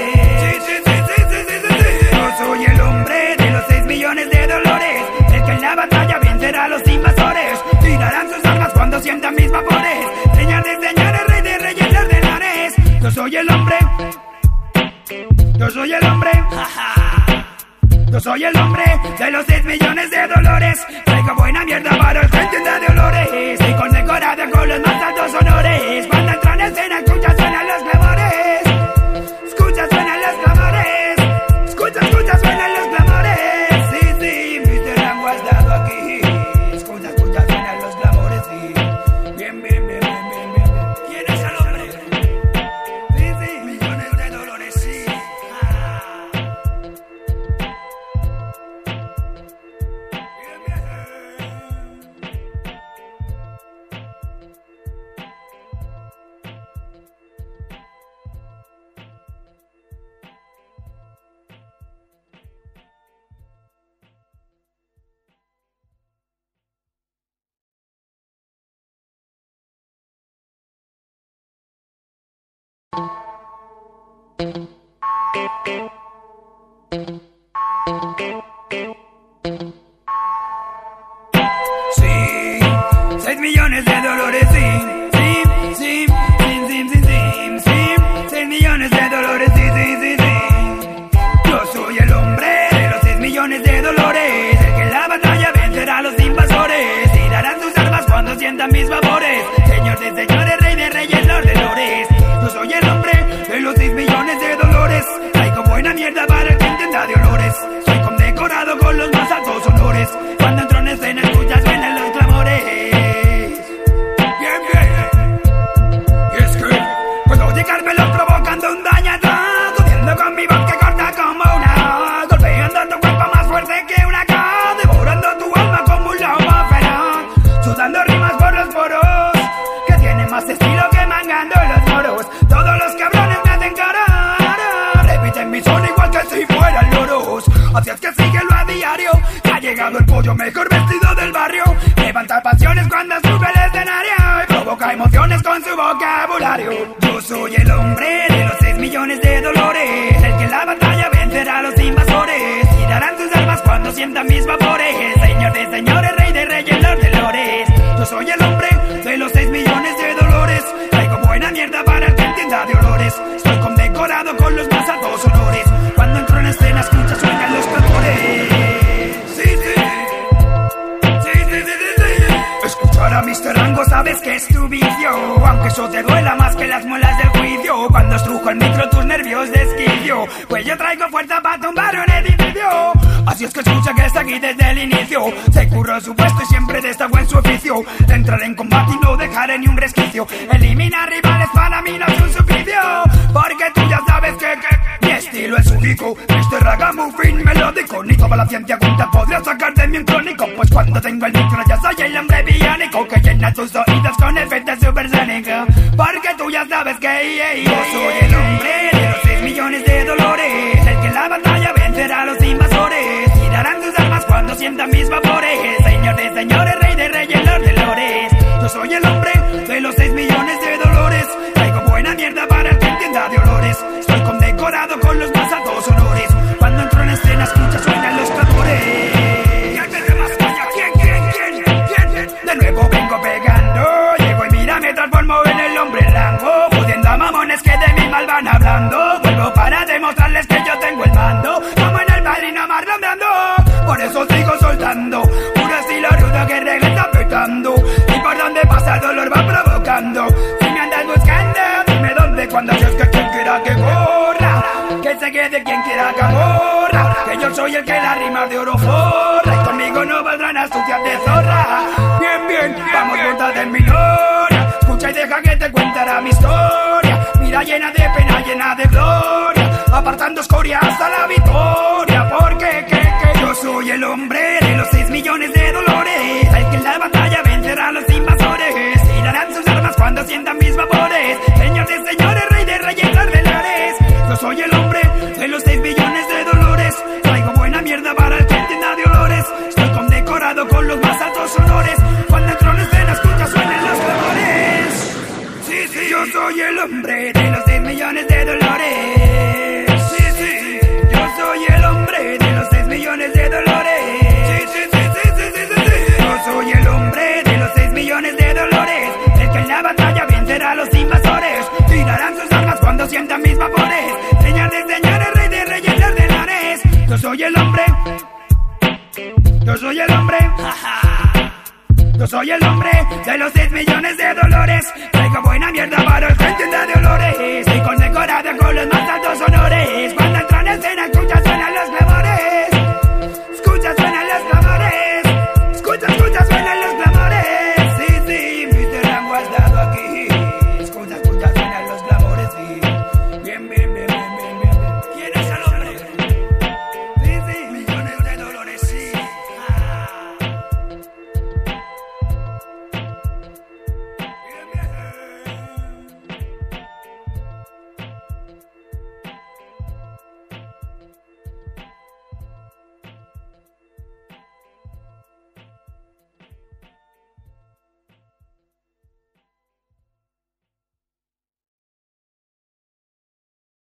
Sí. Yo soy el hombre de los 6 millones de dolores, el que en la batalla vencerá a los invasores, tirarán sus armas cuando sientan mis vapores. Señor de señores, rey de reyes, lord de lores. Yo soy el hombre. Yo soy el hombre. Yo soy el hombre de los 6 millones de dolores, traigo buena mierda para el que entienda de olores. Estoy condecorado con los más altos honores, cuando entro en escena escucha suenan los clamores. Escucha suenan los clamores. Escucha suenan los clamores. Sí, Mr. Rango ha estado aquí. Escucha suenan los clamores. Sí. Bien. ¿Quién es el hombre? Sí, millones de dolores, sí. Sí, 6 millones de dolores, sí, sí, sí, sí, sí, sí, sí, 6 millones de dolores, sí, sí, sí, sí. Yo soy el hombre de los 6 millones de dolores, el que en la batalla vencerá a los invasores, tirarán sus armas cuando sientan mis vapores. Señor de señores, rey de reyes, lord de lores. Yo soy el hombre de los 6 millones de dolores, traigo buena mierda para el que entienda de olores. Soy condecorado con los más altos honores, cuando entro en escena escuchas suenan los clamores. Bien, bien. Y es que puedo llegármelo provocando un daño atrás, viendo con mi voz que corta como una, golpeando tu cuerpo más fuerte que una K, devorando tu alma como un lobo feroz, sudando rimas por los poros, que tienen más estilo que mangando los moros. Todos los cabrones me hacen cara, repiten mi son igual que si fueran loros. Así es que síguelo a diario, que ha llegado el pollo mejor vestido del barrio, levanta pasiones cuando sube el escenario y provoca emociones con su vocabulario. Yo soy el hombre de los 6 millones de dolores, el que en la batalla vencerá a los invasores, tirarán sus armas cuando sientan mis vapores. Señor de señores, rey de reyes, lord de lores. Yo soy el hombre de los 6 millones de dolores, traigo buena mierda para el que entienda de olores. Estoy condecorado con los más altos honores, cuando entro en escena escucha suenan los tambores. Sí, sí, sí, sí, sí, sí, sí. Escuchar a Mr. Rango sabes que es tu vicio, aunque eso te duela más que las muelas del juicio. Cuando estrujo el micro tus nervios desquicio, pues yo traigo fuerza para tumbar un edificio. Así es que escucha que está aquí desde el inicio, se curró su puesto y siempre destacó en su oficio. Entraré en combate y no dejaré ni un resquicio, eliminar rivales para mí no es un suplicio, porque tú ya sabes que mi estilo es único. Mr. Ragamuffin melódico, ni toda la ciencia junta podría sacar de mí un crónico, pues cuando tengo el micro ya soy el hombre biónico que llena tus oídos con efectos supersónicos, porque tú ya sabes que yo soy el hombre de los 6 millones de dolores, el que en la batalla vencerá a los invasores, tirarán sus armas cuando sientan mis vapores. Señor de señores, rey de reyes, lord de lores. Yo soy el hombre de los 6 millones de dolores, traigo buena mierda para el que entienda de olores. Estoy condecorado con los más altos honores, cuando entro en escena escucha suenan los tambores. De nuevo vengo pegando, llego y mira me transformo en el hombre rango, jodiendo a mamones que de mí mal van hablando. Vuelvo para demostrarles que yo tengo el mando, como en el Padrino Marlon Brando. Por eso sigo soltando puro estilo rudo que regresa petando, y por donde pasa el dolor va provocando. Si me andas buscando, dime dónde, cuando, si es que quien quiera que corra, que se quede quien quiera que corra, que yo soy el que la rima de oro forra, y conmigo no valdrán astucias de zorra. Bien, bien, vamos juntas en mi gloria, escucha y deja que te contará mi historia, mira llena de pena, llena de gloria, apartando escoria hasta la victoria, porque yo soy el hombre de los 6 millones de dolores, el que en la batalla vencerá a los invasores, tirarán sus armas cuando sientan mis vapores. Señor de señores, rey de reyes, lord de lores. Yo soy el hombre de los 6 millones de dolores, traigo buena mierda para el que entienda de olores. Estoy condecorado con los más altos honores, cuando entro en escena escucha suenan los tambores. Sí, sí, yo soy el hombre de los 6 millones de dolores. Sí, sí, yo soy el hombre de los 6 millones de dolores. Sí, sí, sí, sí, sí, sí, sí, sí. Yo soy el hombre de los 6 millones de dolores, el que en la batalla vencerá a los invasores, tirarán sus armas cuando sientan mis vapores. Señor de señores, rey de reyes, lord de lores. Yo soy el hombre, yo soy el hombre, yo soy el hombre de los 6 millones de dolores, traigo buena mierda para el que entienda de olores.